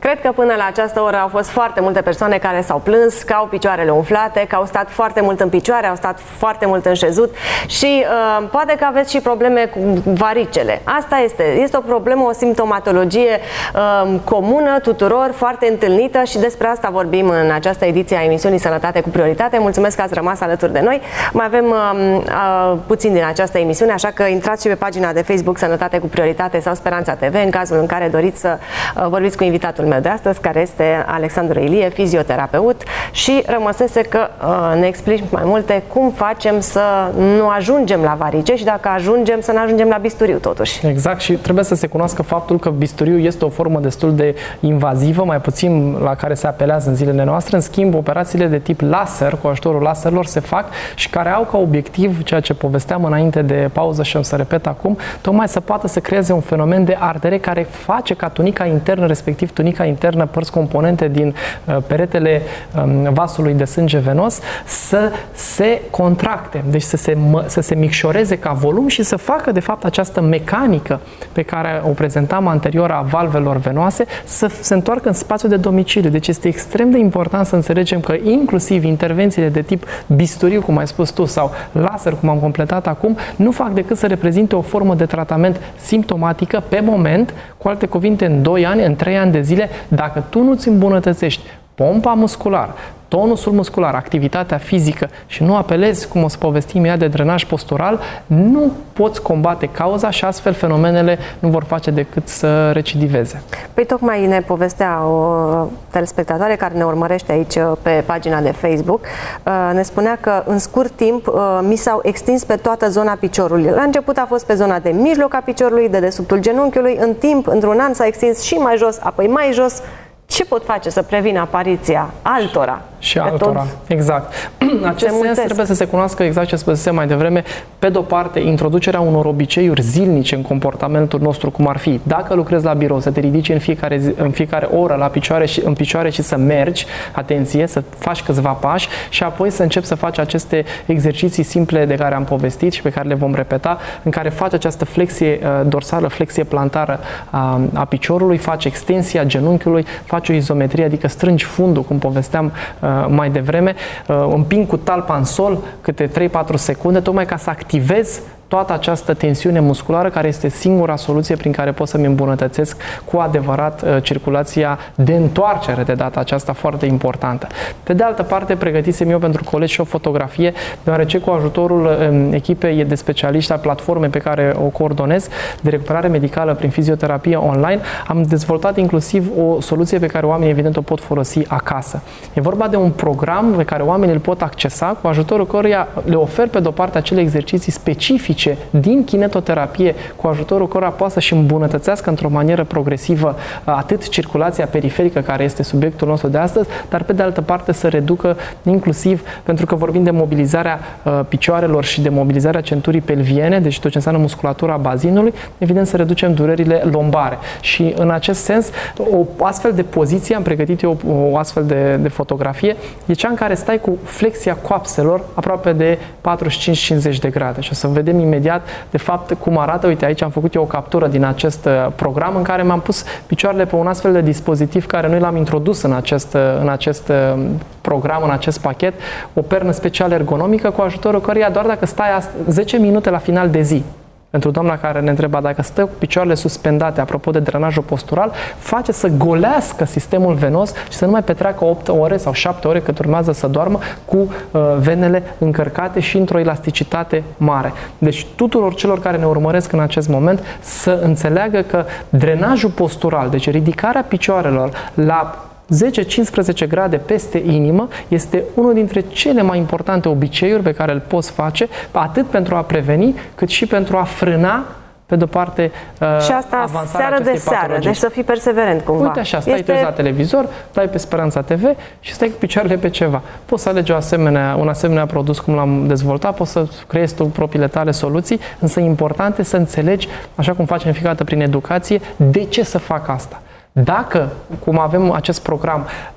Speaker 1: Cred că până la această oră au fost foarte multe persoane care s-au plâns că au picioarele umflate, că au stat foarte mult în picioare, au stat foarte mult în șezut și uh, poate că aveți și probleme cu varicele. Asta este. Este o problemă, o simptomatologie uh, comună tuturor, foarte întâlnită și despre asta vorbim în această ediție a emisiunii Sănătate cu Prioritate. Mulțumesc că ați rămas alături de noi. Mai avem uh, uh, puțin din această emisiune, așa că intrați și pe pagina de Facebook Sănătate cu Prioritate sau Speranța T V în cazul în care doriți să uh, vorbiți cu invitatul meu de astăzi, care este Alexandru Ilie, fizioterapeut, și rămăsese că uh, ne explici mai multe cum facem să nu ajungem la varice și dacă ajungem să nu ajungem la bisturiu totuși.
Speaker 2: Exact, și trebuie să se cunoască faptul că bisturiul este o formă destul de invazivă, mai puțin la care se apelează în zilele noastre. În schimb, operațiile de tip laser, cu ajutorul laserilor, se fac și care au ca obiectiv, ceea ce povesteam înainte de pauză și am să repet acum, tocmai să poată să creeze un fenomen de ardere care face ca tunica internă, respectiv tunica internă, părți componente din uh, peretele um, vasului de sânge venos, să se contracte, deci să se, să se micșoreze ca volum și să facă, de fapt, această mecanică pe care o prezentam anterior a valvelor venoase să se întoarcă în spațiul de domiciliu. Deci este extrem de important să înțelegem că inclusiv intervențiile de tip bisturiu, cum ai spus tu, sau laser, cum am completat acum, nu fac decât să reprezinte o formă de tratament simptomatică pe moment, cu alte cuvinte, în doi ani, în trei ani de zile, dacă tu nu-ți îmbunătățești pompa musculară, tonusul muscular, activitatea fizică și nu apelezi, cum o să povestim imediat, de drenaj postural, nu poți combate cauza și astfel fenomenele nu vor face decât să recidiveze.
Speaker 1: Păi tocmai ne povestea o telespectatoare care ne urmărește aici pe pagina de Facebook, ne spunea că în scurt timp mi s-au extins pe toată zona piciorului. La început a fost pe zona de mijloc a piciorului, de dedesubtul genunchiului, în timp, într-un an s-a extins și mai jos, apoi mai jos. Ce pot face să prevină apariția altora?
Speaker 2: Și altora, exact. În acest sens trebuie să se cunoască exact ce spusesem mai devreme, pe de-o parte, introducerea unor obiceiuri zilnice în comportamentul nostru, cum ar fi, dacă lucrezi la birou, să te ridici în fiecare, zi, în fiecare oră la picioare și, în picioare și să mergi, atenție, să faci câțiva pași și apoi să începi să faci aceste exerciții simple de care am povestit și pe care le vom repeta, în care faci această flexie dorsală, flexie plantară a, a piciorului, faci extensia genunchiului, faci o izometrie, adică strângi fundul, cum povesteam uh, mai devreme, uh, împing cu talpa în sol câte trei patru secunde, tocmai ca să activezi toată această tensiune musculară, care este singura soluție prin care pot să-mi îmbunătățesc cu adevărat uh, circulația de întoarcere, de data aceasta foarte importantă. Pe de altă parte, pregătisem eu pentru colegi și o fotografie, deoarece cu ajutorul um, echipei de specialiști a platformei pe care o coordonez, de recuperare medicală prin fizioterapie online, am dezvoltat inclusiv o soluție pe care oamenii, evident, o pot folosi acasă. E vorba de un program pe care oamenii îl pot accesa, cu ajutorul căruia le ofer, pe de-o parte, acele exerciții specifice din kinetoterapie, cu ajutorul cărora poate să-și îmbunătățească într-o manieră progresivă atât circulația periferică, care este subiectul nostru de astăzi, dar pe de altă parte să reducă inclusiv, pentru că vorbim de mobilizarea uh, picioarelor și de mobilizarea centurii pelviene, deci tot ce înseamnă musculatura bazinului, evident să reducem durerile lombare. Și în acest sens, o astfel de poziție, am pregătit eu o, o astfel de, de fotografie, e cea în care stai cu flexia coapselor aproape de patruzeci și cinci cincizeci de grade. Și o să vedem imediat, de fapt, cum arată. Uite, aici am făcut eu o captură din acest program în care mi-am pus picioarele pe un astfel de dispozitiv care noi l-am introdus în acest, în acest program, în acest pachet, o pernă special ergonomică cu ajutorul căreia doar dacă stai zece minute la final de zi, pentru doamna care ne întreba dacă stă cu picioarele suspendate, apropo de drenajul postural, face să golească sistemul venos și să nu mai petreacă opt ore sau șapte ore cât urmează să doarmă cu uh, venele încărcate și într-o elasticitate mare. Deci tuturor celor care ne urmăresc în acest moment să înțeleagă că drenajul postural, deci ridicarea picioarelor la zece cincisprezece grade peste inimă, este unul dintre cele mai importante obiceiuri pe care îl poți face, atât pentru a preveni, cât și pentru a frâna, pe de-o parte,
Speaker 1: și asta seară de seară, deci să fii perseverent cumva.
Speaker 2: Uite așa, stai este... tu la televizor, dai pe Speranța T V și stai cu picioarele pe ceva. Poți să alegi o asemenea, un asemenea produs cum l-am dezvoltat, poți să creezi tu propriile tale soluții, însă e important să înțelegi, așa cum facem fiecare dată prin educație, de ce să fac asta. Dacă, cum avem acest program,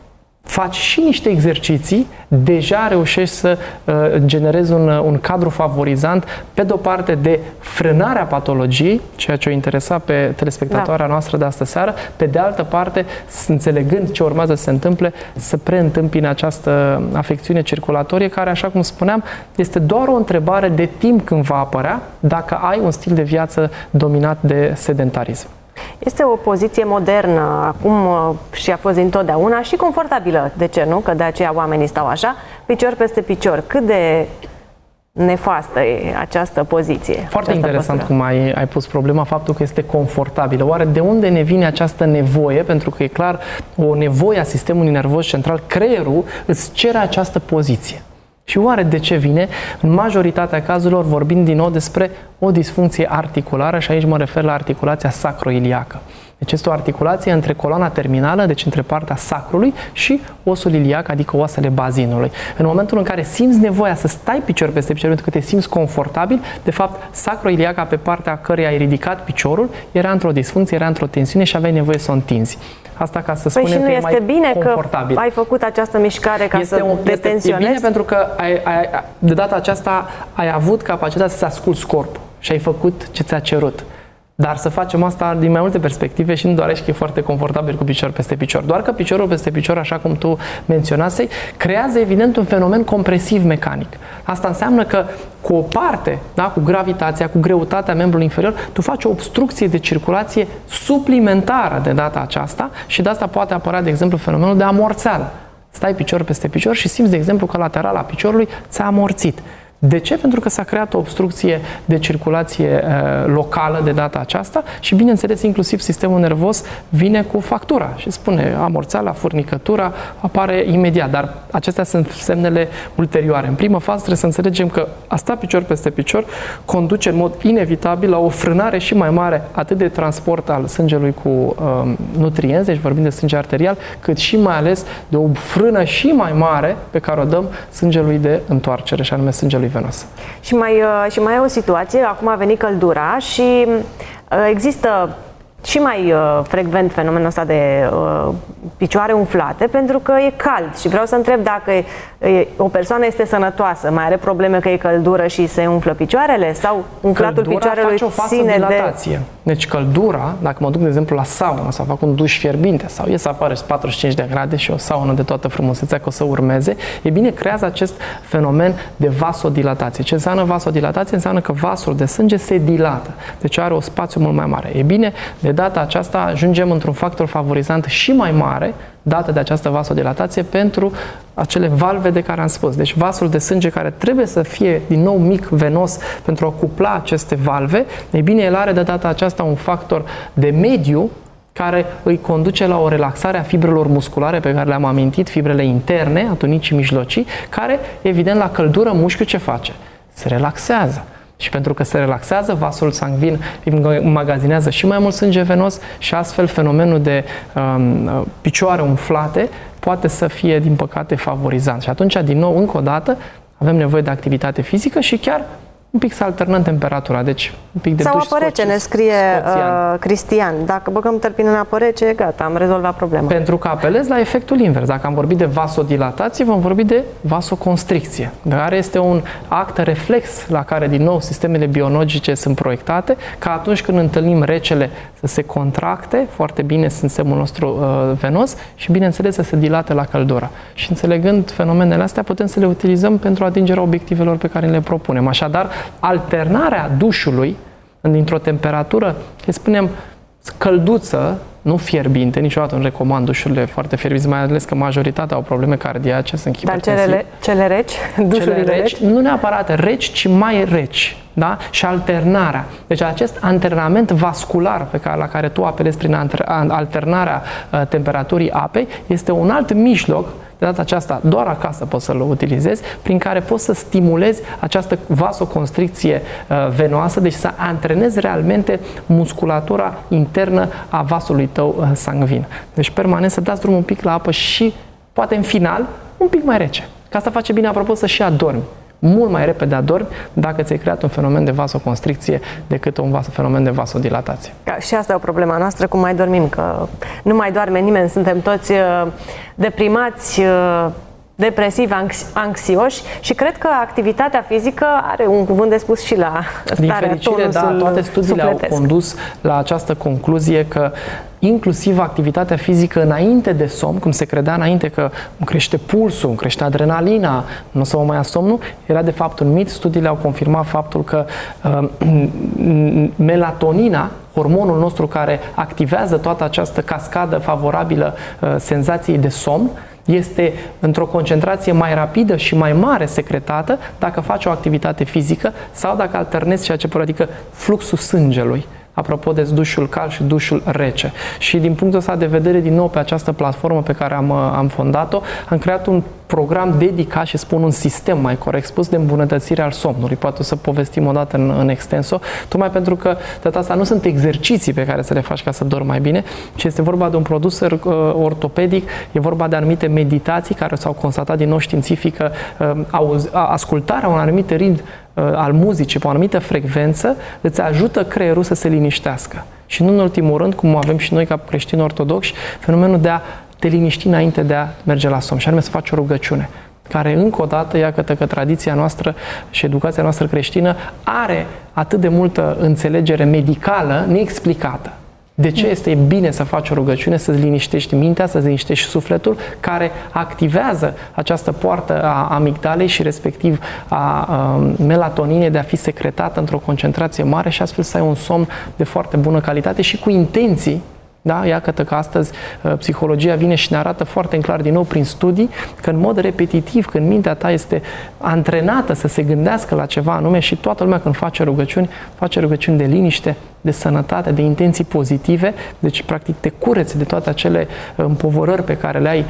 Speaker 2: faci și niște exerciții, deja reușești să uh, generezi un, un cadru favorizant, pe de-o parte de frânarea patologiei, ceea ce o interesa pe telespectatoarea da. noastră de astă seară, pe de altă parte, înțelegând ce urmează să se întâmple, să preîntâmpine această afecțiune circulatorie, care, așa cum spuneam, este doar o întrebare de timp când va apărea, dacă ai un stil de viață dominat de sedentarism.
Speaker 1: Este o poziție modernă, acum și a fost întotdeauna, și confortabilă. De ce nu? Că de aceea oamenii stau așa, picior peste picior. Cât de nefastă e această poziție?
Speaker 2: Foarte
Speaker 1: această
Speaker 2: interesant
Speaker 1: postură.
Speaker 2: cum ai, ai pus problema, faptul că este confortabilă. Oare de unde ne vine această nevoie? Pentru că e clar o nevoie a sistemului nervos central. Creierul îți cere această poziție. Și oare de ce vine? În majoritatea cazurilor vorbim din nou despre o disfuncție articulară și aici mă refer la articulația sacroiliacă. Deci este o articulație între coloana terminală, deci între partea sacrului, și osul iliac, adică oasele bazinului. În momentul în care simți nevoia să stai picior peste picior pentru că te simți confortabil, de fapt sacroiliaca, pe partea căreia ai ridicat piciorul, era într-o disfuncție, era într-o tensiune și aveai nevoie să o întinzi. Asta ca să
Speaker 1: păi
Speaker 2: spunem că e mai
Speaker 1: este bine
Speaker 2: confortabil.
Speaker 1: Că ai făcut această mișcare ca
Speaker 2: este
Speaker 1: să
Speaker 2: un,
Speaker 1: te
Speaker 2: este,
Speaker 1: tensionezi?
Speaker 2: E bine pentru că ai, ai, de data aceasta ai avut capacitatea să asculți corpul și ai făcut ce ți-a cerut. Dar să facem asta din mai multe perspective și nu doar aici că e foarte confortabil cu picior peste picior. Doar că piciorul peste picior, așa cum tu menționasei, creează evident un fenomen compresiv mecanic. Asta înseamnă că cu o parte, da, cu gravitația, cu greutatea membrului inferior, tu faci o obstrucție de circulație suplimentară de data aceasta și de asta poate apărea, de exemplu, fenomenul de amorțeală. Stai picior peste picior și simți, de exemplu, că laterala piciorului ți-a amorțit. De ce? Pentru că s-a creat o obstrucție de circulație uh, locală de data aceasta și, bineînțeles, inclusiv sistemul nervos vine cu factura și spune amorțeala, furnicătura, apare imediat, dar acestea sunt semnele ulterioare. În primă fază trebuie să înțelegem că a sta picior peste picior conduce în mod inevitabil la o frânare și mai mare atât de transport al sângelui cu uh, nutrienți, deci vorbim de sânge arterial, cât și mai ales de o frână și mai mare pe care o dăm sângelui de întoarcere, și anume sângelui venos.
Speaker 1: Și mai, și mai e o situație, acum a venit căldura și există și mai uh, frecvent fenomenul ăsta de uh, picioare umflate, pentru că e cald și vreau să întreb dacă e, e, o persoană este sănătoasă, mai are probleme că e căldură și se umflă picioarele, sau umflatul
Speaker 2: căldura
Speaker 1: picioarelui
Speaker 2: face o
Speaker 1: ține
Speaker 2: vasodilatație.
Speaker 1: de...
Speaker 2: Deci căldura, dacă mă duc de exemplu la saună sau fac un duș fierbinte sau ies afară patruzeci și cinci de grade și o saună de toată frumusețea că o să urmeze, e bine, creează acest fenomen de vasodilatație. Ce înseamnă vasodilatație? Înseamnă că vasul de sânge se dilată, deci are o spațiu mult mai mare. E bine, de data aceasta ajungem într-un factor favorizant și mai mare, dată de această vasodilatație, pentru acele valve de care am spus. Deci vasul de sânge care trebuie să fie din nou mic, venos, pentru a cupla aceste valve, e bine, el are de data aceasta un factor de mediu care îi conduce la o relaxare a fibrelor musculare pe care le-am amintit, fibrele interne, atunicii mijlocii, care, evident, la căldură mușchiul ce face? Se relaxează. Și pentru că se relaxează, vasul sanguin înmagazinează și mai mult sânge venos și astfel fenomenul de um, picioare umflate poate să fie, din păcate, favorizant. Și atunci, din nou, încă o dată, avem nevoie de activitate fizică și chiar un pic să alternăm temperatura, deci un pic de
Speaker 1: sau
Speaker 2: duș
Speaker 1: apă rece, ne scrie uh, Cristian. Dacă băgăm tălpină în apă rece, gata, am rezolvat problema.
Speaker 2: Pentru că apelez la efectul invers. Dacă am vorbit de vasodilatație, vom vorbi de vasoconstricție, care este un act reflex la care, din nou, sistemele biologice sunt proiectate, ca atunci când întâlnim recele să se contracte foarte bine sistemul nostru uh, venos și, bineînțeles, să se dilate la căldură. Și înțelegând fenomenele astea, putem să le utilizăm pentru atingerea obiectivelor pe care le propunem. Așadar, alternarea dușului dintr-o temperatură, că spunem, călduță, nu fierbinte, niciodată nu recomand dușurile foarte fierbinte, mai ales că majoritatea au probleme cardiace, sunt hipertensivi.
Speaker 1: Dar cele, cele reci? Dușurile
Speaker 2: cele reci,
Speaker 1: reci?
Speaker 2: Nu neapărat reci, ci mai reci. Da? Și alternarea. Deci acest antrenament vascular pe care, la care tu apelezi prin alternarea uh, temperaturii apei este un alt mijloc, de data aceasta doar acasă poți să-l utilizezi, prin care poți să stimulezi această vasoconstricție uh, venoasă, deci să antrenezi realmente musculatura internă a vasului tău uh, sanguin. Deci permanent să dați drumul un pic la apă și poate în final un pic mai rece. Că asta face bine, apropo, să și adormi. mult mai repede adormi dacă ți-ai creat un fenomen de vasoconstricție decât un fenomen de vasodilatație.
Speaker 1: Și asta e o problemă noastră, cum mai dormim, că nu mai doarme nimeni, suntem toți deprimați, depresivi, anxioși și cred că activitatea fizică are un cuvânt de spus și la starea,
Speaker 2: din fericire, da, toate studiile
Speaker 1: sufletesc.
Speaker 2: au condus la această concluzie că inclusiv activitatea fizică înainte de somn, cum se credea înainte că îmi crește pulsul, îmi crește adrenalina, nu o să mă mai ia somnul, era de fapt un mit. Studiile au confirmat faptul că uh, melatonina, hormonul nostru care activează toată această cascadă favorabilă uh, senzației de somn, este într-o concentrație mai rapidă și mai mare secretată dacă faci o activitate fizică sau dacă alternezi ceea ce pot, adică fluxul sângelui. Apropo de dușul cald și dușul rece. Și din punctul ăsta de vedere, din nou, pe această platformă pe care am, am fondat-o, am creat un program dedicat, și spun un sistem mai corect spus, de îmbunătățire al somnului. Poate o să povestim o dată în, în extenso, tocmai pentru că de asta nu sunt exerciții pe care să le faci ca să dormi mai bine, ci este vorba de un produs uh, ortopedic, e vorba de anumite meditații care s-au constatat din nou științific că uh, ascultarea unui anumit ritm uh, al muzicii pe o anumită frecvență îți ajută creierul să se liniștească. Și nu în ultimul rând, cum avem și noi ca creștini ortodoxi, fenomenul de a te liniști înainte de a merge la somn, și anume să faci o rugăciune, care încă o dată, iată că tradiția noastră și educația noastră creștină are atât de multă înțelegere medicală neexplicată. De ce este bine să faci o rugăciune, să-ți liniștești mintea, să-ți liniștești sufletul, care activează această poartă a amigdalei și respectiv a, a melatoninei de a fi secretată într-o concentrație mare și astfel să ai un somn de foarte bună calitate și cu intenții. Da? Iată că astăzi psihologia vine și ne arată foarte clar din nou prin studii că în mod repetitiv, când mintea ta este antrenată să se gândească la ceva anume, și toată lumea când face rugăciuni, face rugăciuni de liniște, de sănătate, de intenții pozitive, deci practic te cureți de toate acele împovărări pe care le ai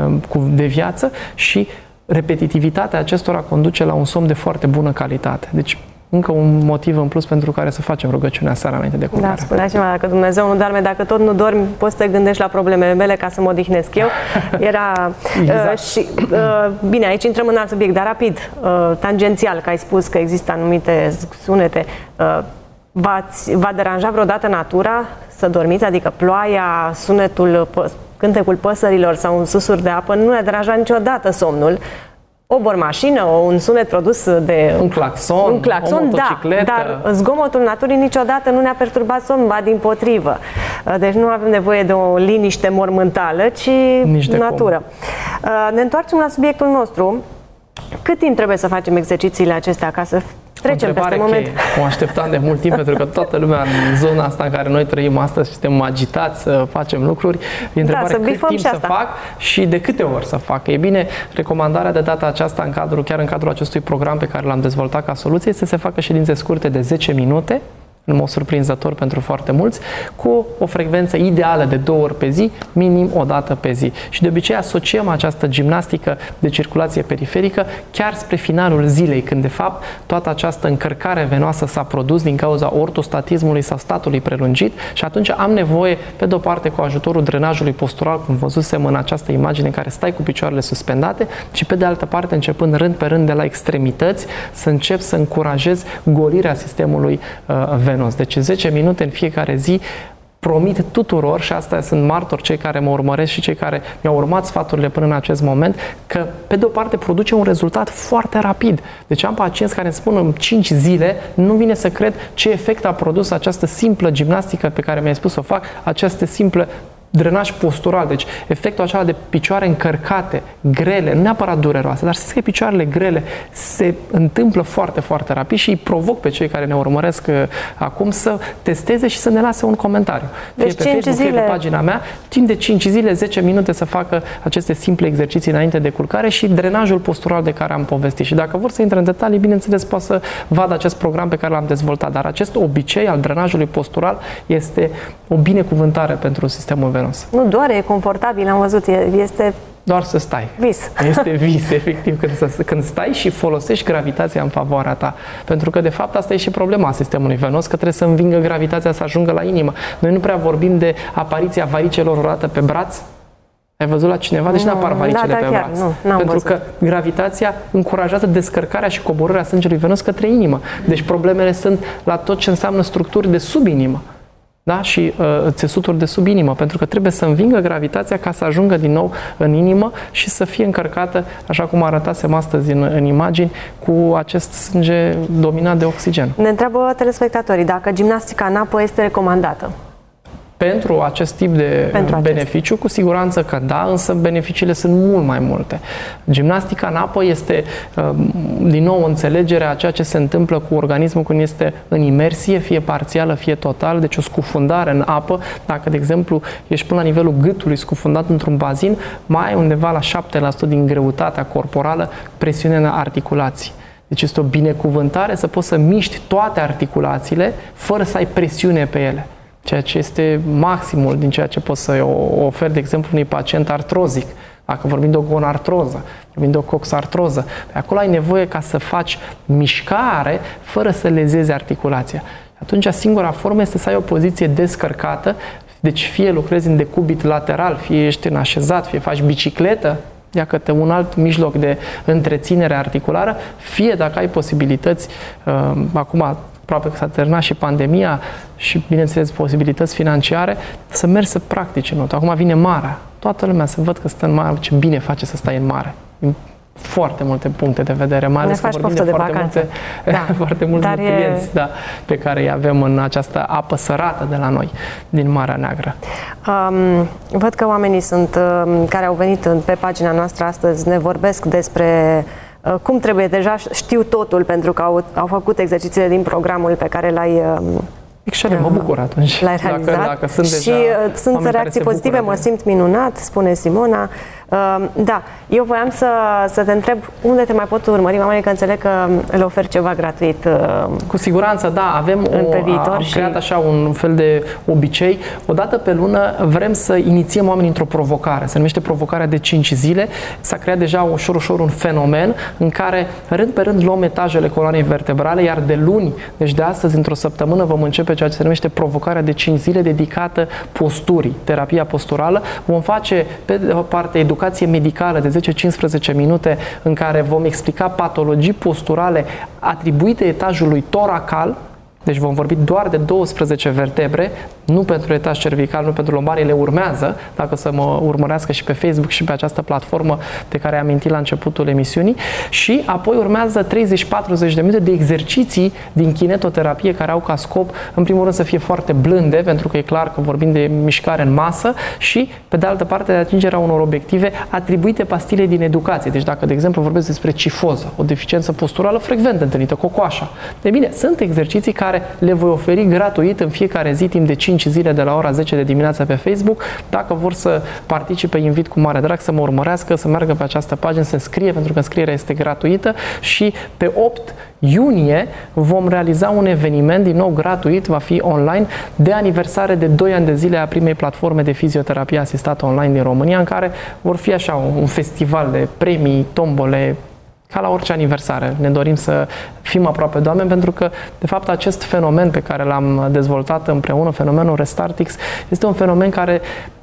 Speaker 2: de viață și repetitivitatea acestora conduce la un somn de foarte bună calitate. Deci încă un motiv în plus pentru care să facem rugăciunea seara înainte de culcare.
Speaker 1: Da, spuneați-mă, dacă Dumnezeu nu doarme, dacă tot nu dormi, poți să te gândești la problemele mele ca să mă odihnesc eu. Era exact. uh, și uh, bine, aici intrăm în alt subiect, dar rapid, uh, tangențial, că ai spus că există anumite sunete. Uh, v-ați, v-a deranjat vreodată natura să dormiți? Adică ploaia, sunetul, pă, cântecul păsărilor sau un susur de apă nu ne-a deranjat niciodată somnul. O bormașină, un sunet produs de...
Speaker 2: Un claxon,
Speaker 1: un claxon,
Speaker 2: o motocicletă.
Speaker 1: Da, dar zgomotul naturii niciodată nu ne-a perturbat somnul, ba dimpotrivă. Deci nu avem nevoie de o liniște mormântală, ci natură. Cum. Ne întoarcem la subiectul nostru. Cât timp trebuie să facem exercițiile acestea ca să trecem peste moment?
Speaker 2: O așteptam de mult timp, pentru că toată lumea în zona asta în care noi trăim astăzi, suntem agitați să facem lucruri. E întrebarea
Speaker 1: da,
Speaker 2: cât timp să fac și de câte ori să fac. E bine, recomandarea de data aceasta, în cadrul, chiar în cadrul acestui program pe care l-am dezvoltat ca soluție, este să se facă ședințe scurte de zece minute, în mod surprinzător pentru foarte mulți, cu o frecvență ideală de două ori pe zi, minim o dată pe zi. Și de obicei asociem această gimnastică de circulație periferică chiar spre finalul zilei, când de fapt toată această încărcare venoasă s-a produs din cauza ortostatismului sau statului prelungit și atunci am nevoie, pe de-o parte, cu ajutorul drenajului postural, cum văzusem în această imagine în care stai cu picioarele suspendate, și pe de altă parte, începând rând pe rând de la extremități, să încep să încurajez golirea sistemului uh, venos. Deci zece minute în fiecare zi, promit tuturor, și asta sunt martori cei care mă urmăresc și cei care mi-au urmat sfaturile până în acest moment, că pe de o parte produce un rezultat foarte rapid. Deci am pacienți care îmi spun în cinci zile, nu vine să cred ce efect a produs această simplă gimnastică pe care mi-ai spus să o fac, această simplă drenaj postural, deci efectul acela de picioare încărcate, grele, nu neapărat dureroase, dar să zic că picioarele grele se întâmplă foarte, foarte rapid și îi provoc pe cei care ne urmăresc uh, acum să testeze și să ne lase un comentariu.
Speaker 1: Deci
Speaker 2: fie pe Facebook,
Speaker 1: zile...
Speaker 2: fie pe pagina mea, timp de cinci zile, zece minute să facă aceste simple exerciții înainte de culcare și drenajul postural de care am povestit. Și dacă vor să intre în detalii, bineînțeles, pot să vadă acest program pe care l-am dezvoltat, dar acest obicei al drenajului postural este o binecuvântare pentru sistemul venos.
Speaker 1: Nu doare, e confortabil, am văzut, este...
Speaker 2: Doar să stai.
Speaker 1: Vis.
Speaker 2: Este vis, efectiv, când, să, când stai și folosești gravitația în favoarea ta. Pentru că, de fapt, asta e și problema sistemului venos, că trebuie să învingă gravitația să ajungă la inimă. Noi nu prea vorbim de apariția varicelor odată pe braț. Ai Ai văzut la cineva? Deci nu apar varicele
Speaker 1: da, da,
Speaker 2: pe
Speaker 1: chiar,
Speaker 2: braț.
Speaker 1: nu,
Speaker 2: Pentru
Speaker 1: văzut.
Speaker 2: că gravitația încurajează descărcarea și coborârea sângelui venos către inimă. Deci problemele sunt la tot ce înseamnă structuri de sub inimă. Da? Și uh, țesuturi de sub inimă, pentru că trebuie să învingă gravitația ca să ajungă din nou în inimă și să fie încărcată, așa cum arătasem astăzi în, în imagini, cu acest sânge dominat de oxigen.
Speaker 1: Ne întreabă telespectatorii dacă gimnastica în apă este recomandată.
Speaker 2: Pentru acest tip de
Speaker 1: Pentru
Speaker 2: beneficiu, acest. Cu siguranță că da, însă beneficiile sunt mult mai multe. Gimnastica în apă este, din nou, înțelegerea a ceea ce se întâmplă cu organismul când este în imersie, fie parțială, fie total, deci o scufundare în apă. Dacă, de exemplu, ești până la nivelul gâtului scufundat într-un bazin, mai ai undeva la șapte la sută din greutatea corporală presiune în articulații. Deci este o binecuvântare să poți să miști toate articulațiile fără să ai presiune pe ele. Ceea ce este maximul din ceea ce poți să oferi, de exemplu, unui pacient artrozic. Dacă vorbim de o gonartroză, vorbim de o coxartroză, acolo ai nevoie ca să faci mișcare fără să lezezi articulația. Atunci, singura formă este să ai o poziție descărcată, deci fie lucrezi în decubit lateral, fie ești în așezat, fie faci bicicletă, iată un alt mijloc de întreținere articulară, fie dacă ai posibilități, uh, acum aproape că s-a terminat și pandemia și, bineînțeles, posibilități financiare, să mergi să practici în notă. Acum vine marea. Toată lumea să văd că stă în mare, ce bine face să stai în mare. Din foarte multe puncte de vedere, mai ales că vorbim de, de foarte multe, da. foarte mulți Dar clienți e... da, pe care îi avem în această apă sărată de la noi, din Marea Neagră.
Speaker 1: Um, văd că oamenii sunt, um, care au venit pe pagina noastră astăzi, ne vorbesc despre cum trebuie, deja știu totul pentru că au, au făcut exercițiile din programul pe care l-ai
Speaker 2: Excelent, mă bucur atunci.
Speaker 1: L-ai realizat.
Speaker 2: Dacă, dacă sunt
Speaker 1: și sunt reacții pozitive, mă simt minunat, spune Simona. Da, eu voiam să, să te întreb unde te mai pot urmări oamenii, că înțeleg că le oferi ceva gratuit.
Speaker 2: Cu siguranță, da, avem
Speaker 1: în
Speaker 2: o,
Speaker 1: pe viitor
Speaker 2: am
Speaker 1: și...
Speaker 2: creat așa un fel de obicei. O dată pe lună vrem să inițiem oamenii într-o provocare. Se numește provocarea de cinci zile. S-a creat deja ușor, ușor un fenomen în care rând pe rând luăm etajele coloanei vertebrale, iar de luni, deci de astăzi, într-o săptămână, vom începe ceea ce se numește provocarea de cinci zile dedicată posturii, terapia posturală. Vom face, pe de o parte, educație medicală de zece-cincisprezece minute în care vom explica patologii posturale atribuite etajului toracal. Deci vom vorbi doar de douăsprezece vertebre, nu pentru etaj cervical, nu pentru lombar, ele urmează, dacă să mă urmărească și pe Facebook și pe această platformă de care am amintit la începutul emisiunii. Și apoi urmează treizeci-patruzeci de minute de exerciții din kinetoterapie care au ca scop, în primul rând, să fie foarte blânde, pentru că e clar că vorbim de mișcare în masă și, pe de altă parte, de atingerea unor obiective atribuite pastilei din educație. Deci dacă, de exemplu, vorbesc despre cifoză, o deficiență posturală frecvent întâlnită, cocoașa. De bine, sunt exerciții care le voi oferi gratuit în fiecare zi, timp de cinci zile, de la ora zece de dimineață pe Facebook. Dacă vor să participe, invit cu mare drag să mă urmărească, să meargă pe această pagină, să înscrie, pentru că înscrierea este gratuită și pe opt iunie vom realiza un eveniment, din nou gratuit, va fi online, de aniversare de doi ani de zile a primei platforme de fizioterapie asistată online din România, în care vor fi așa un festival de premii, tombole, ca la orice aniversare. Ne dorim să fim aproape de oameni, pentru că, de fapt, acest fenomen pe care l-am dezvoltat împreună, fenomenul Restartix, este un fenomen care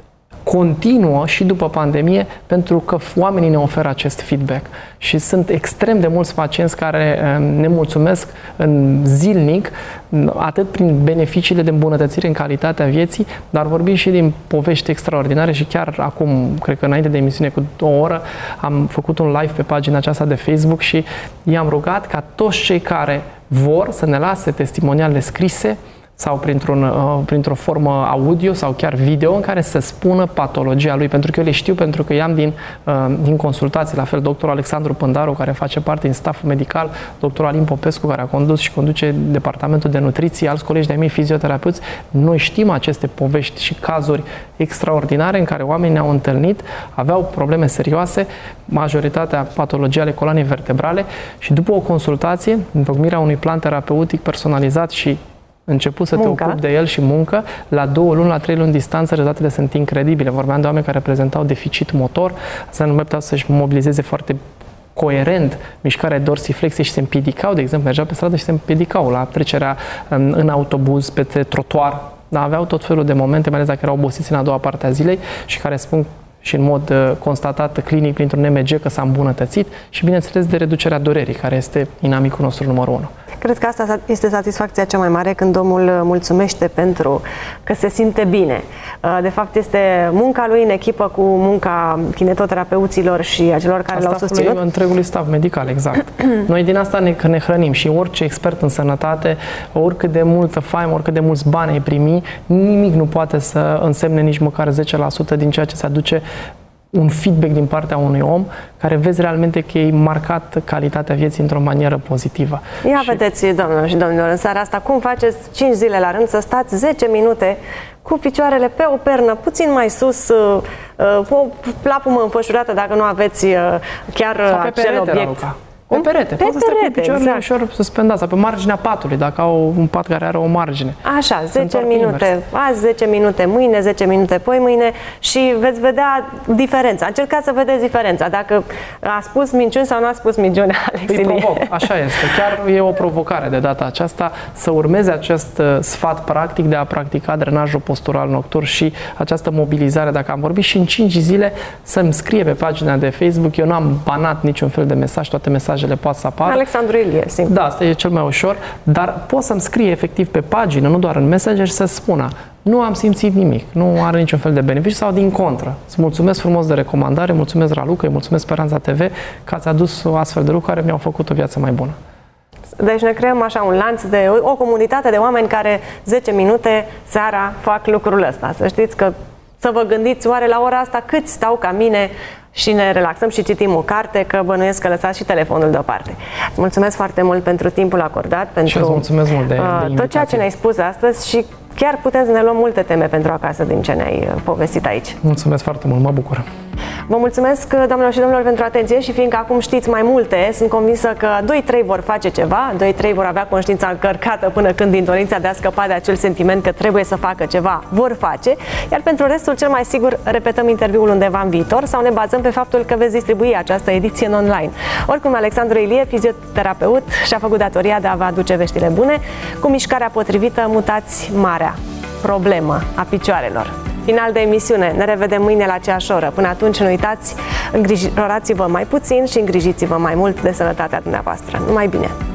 Speaker 2: continuă și după pandemie, pentru că oamenii ne oferă acest feedback. Și sunt extrem de mulți pacienți care ne mulțumesc în zilnic, atât prin beneficiile de îmbunătățire în calitatea vieții, dar vorbim și din povești extraordinare și chiar acum, cred că înainte de emisiune cu o oră, am făcut un live pe pagina aceasta de Facebook și i-am rugat ca toți cei care vor să ne lase testimoniale scrise sau printr-un, uh, printr-o formă audio sau chiar video în care să spună patologia lui, pentru că eu le știu, pentru că i-am din, uh, din consultații, la fel doctorul Alexandru Pândaru, care face parte din stafful medical, doctorul Alin Popescu, care a condus și conduce departamentul de nutriție, alți colegi de-ai mei fizioterapeuți. Noi știm aceste povești și cazuri extraordinare în care oamenii ne-au întâlnit, aveau probleme serioase, majoritatea patologii ale coloanei vertebrale și după o consultație, întocmirea unui plan terapeutic personalizat și început să munca. Te ocupi de el și muncă, la două luni, la trei luni distanță, rezultatele sunt incredibile. Vorbeam de oameni care prezentau deficit motor, asta nu mai puteau să-și mobilizeze foarte coerent mișcarea dorsiflexie și se împiedicau, de exemplu, mergeau pe stradă și se împiedicau la trecerea în, în autobuz, pe trotuar. Dar aveau tot felul de momente, mai ales dacă erau obosiți în a doua parte a zilei și care spun și în mod uh, constatat clinic printr-un M G că s-a îmbunătățit și, bineînțeles, de reducerea durerii, care este inamicul nostru numărul unu.
Speaker 1: Cred că asta este satisfacția cea mai mare când omul mulțumește pentru că se simte bine. De fapt, este munca lui în echipă cu munca kinetoterapeuților și a celor care l-au susținut.
Speaker 2: Întregului staff medical, exact. Noi din asta ne, ne hrănim și orice expert în sănătate, oricât de multă faimă, oricât de mulți bani ai primi, nimic nu poate să însemne nici măcar zece la sută din ceea ce se aduce un feedback din partea unui om care vezi realmente că e marcat calitatea vieții într-o manieră pozitivă.
Speaker 1: Ia
Speaker 2: și...
Speaker 1: vedeți, doamnelor și domnilor, în seara asta, cum faceți cinci zile la rând să stați zece minute cu picioarele pe o pernă, puțin mai sus, cu o plapumă înfășurată, dacă nu aveți chiar acel obiect.
Speaker 2: Pe perete,
Speaker 1: pe
Speaker 2: poți să stai cu picioarele
Speaker 1: exact.
Speaker 2: ușor suspendat sau pe marginea patului, dacă au un pat care are o margine.
Speaker 1: Așa, zece minute, azi zece minute, mâine zece minute, poi mâine și veți vedea diferența. Încercați să vedeți diferența. Dacă a spus minciuni sau nu a spus minciuni, Alex Ilie.
Speaker 2: Îi provoc, așa este. Chiar e o provocare de data aceasta să urmeze acest sfat practic de a practica drenajul postural nocturn și această mobilizare, dacă am vorbit, și în cinci zile să-mi scrie pe pagina de Facebook. Eu nu am banat niciun fel de mesaj, toate mesajele le poate să apară.
Speaker 1: Alexandru Ilie, simplu.
Speaker 2: Da, asta e cel mai ușor, dar pot să-mi scrie efectiv pe pagină, nu doar în Messenger, și să spună: nu am simțit nimic, nu are niciun fel de beneficiu sau din contră. Îți mulțumesc frumos de recomandare, mulțumesc Raluca, îi mulțumesc Speranța T V că ați adus astfel de lucruri care mi-au făcut o viață mai bună.
Speaker 1: Deci ne creăm așa un lanț de o comunitate de oameni care zece minute seara fac lucrul ăsta. Să știți că să vă gândiți, oare la ora asta cât stau ca mine și ne relaxăm și citim o carte, că bănuiesc că lăsați și telefonul deoparte. Îți mulțumesc foarte mult pentru timpul acordat, pentru
Speaker 2: și mulțumesc mult de,
Speaker 1: uh,
Speaker 2: de
Speaker 1: tot ceea ce ne-ai spus astăzi și chiar putem să ne luăm multe teme pentru acasă din ce ne-ai povestit aici.
Speaker 2: Mulțumesc foarte mult, mă bucur.
Speaker 1: Vă mulțumesc, doamnelor și domnilor, pentru atenție și fiindcă acum știți mai multe, sunt convinsă că doi trei vor face ceva, doi trei vor avea conștiința încărcată până când, din dorința de a scăpa de acel sentiment că trebuie să facă ceva, vor face, iar pentru restul, cel mai sigur, repetăm interviul undeva în viitor sau ne bazăm pe faptul că veți distribui această ediție în online. Oricum, Alexandru Ilie, fizioterapeut, și-a făcut datoria de a vă aduce veștile bune. Cu mișcarea potrivită mutați marea problemă a picioarelor. Final de emisiune. Ne revedem mâine la aceeași oră. Până atunci, nu uitați, îngrijorați-vă mai puțin și îngrijiți-vă mai mult de sănătatea dumneavoastră. Numai bine!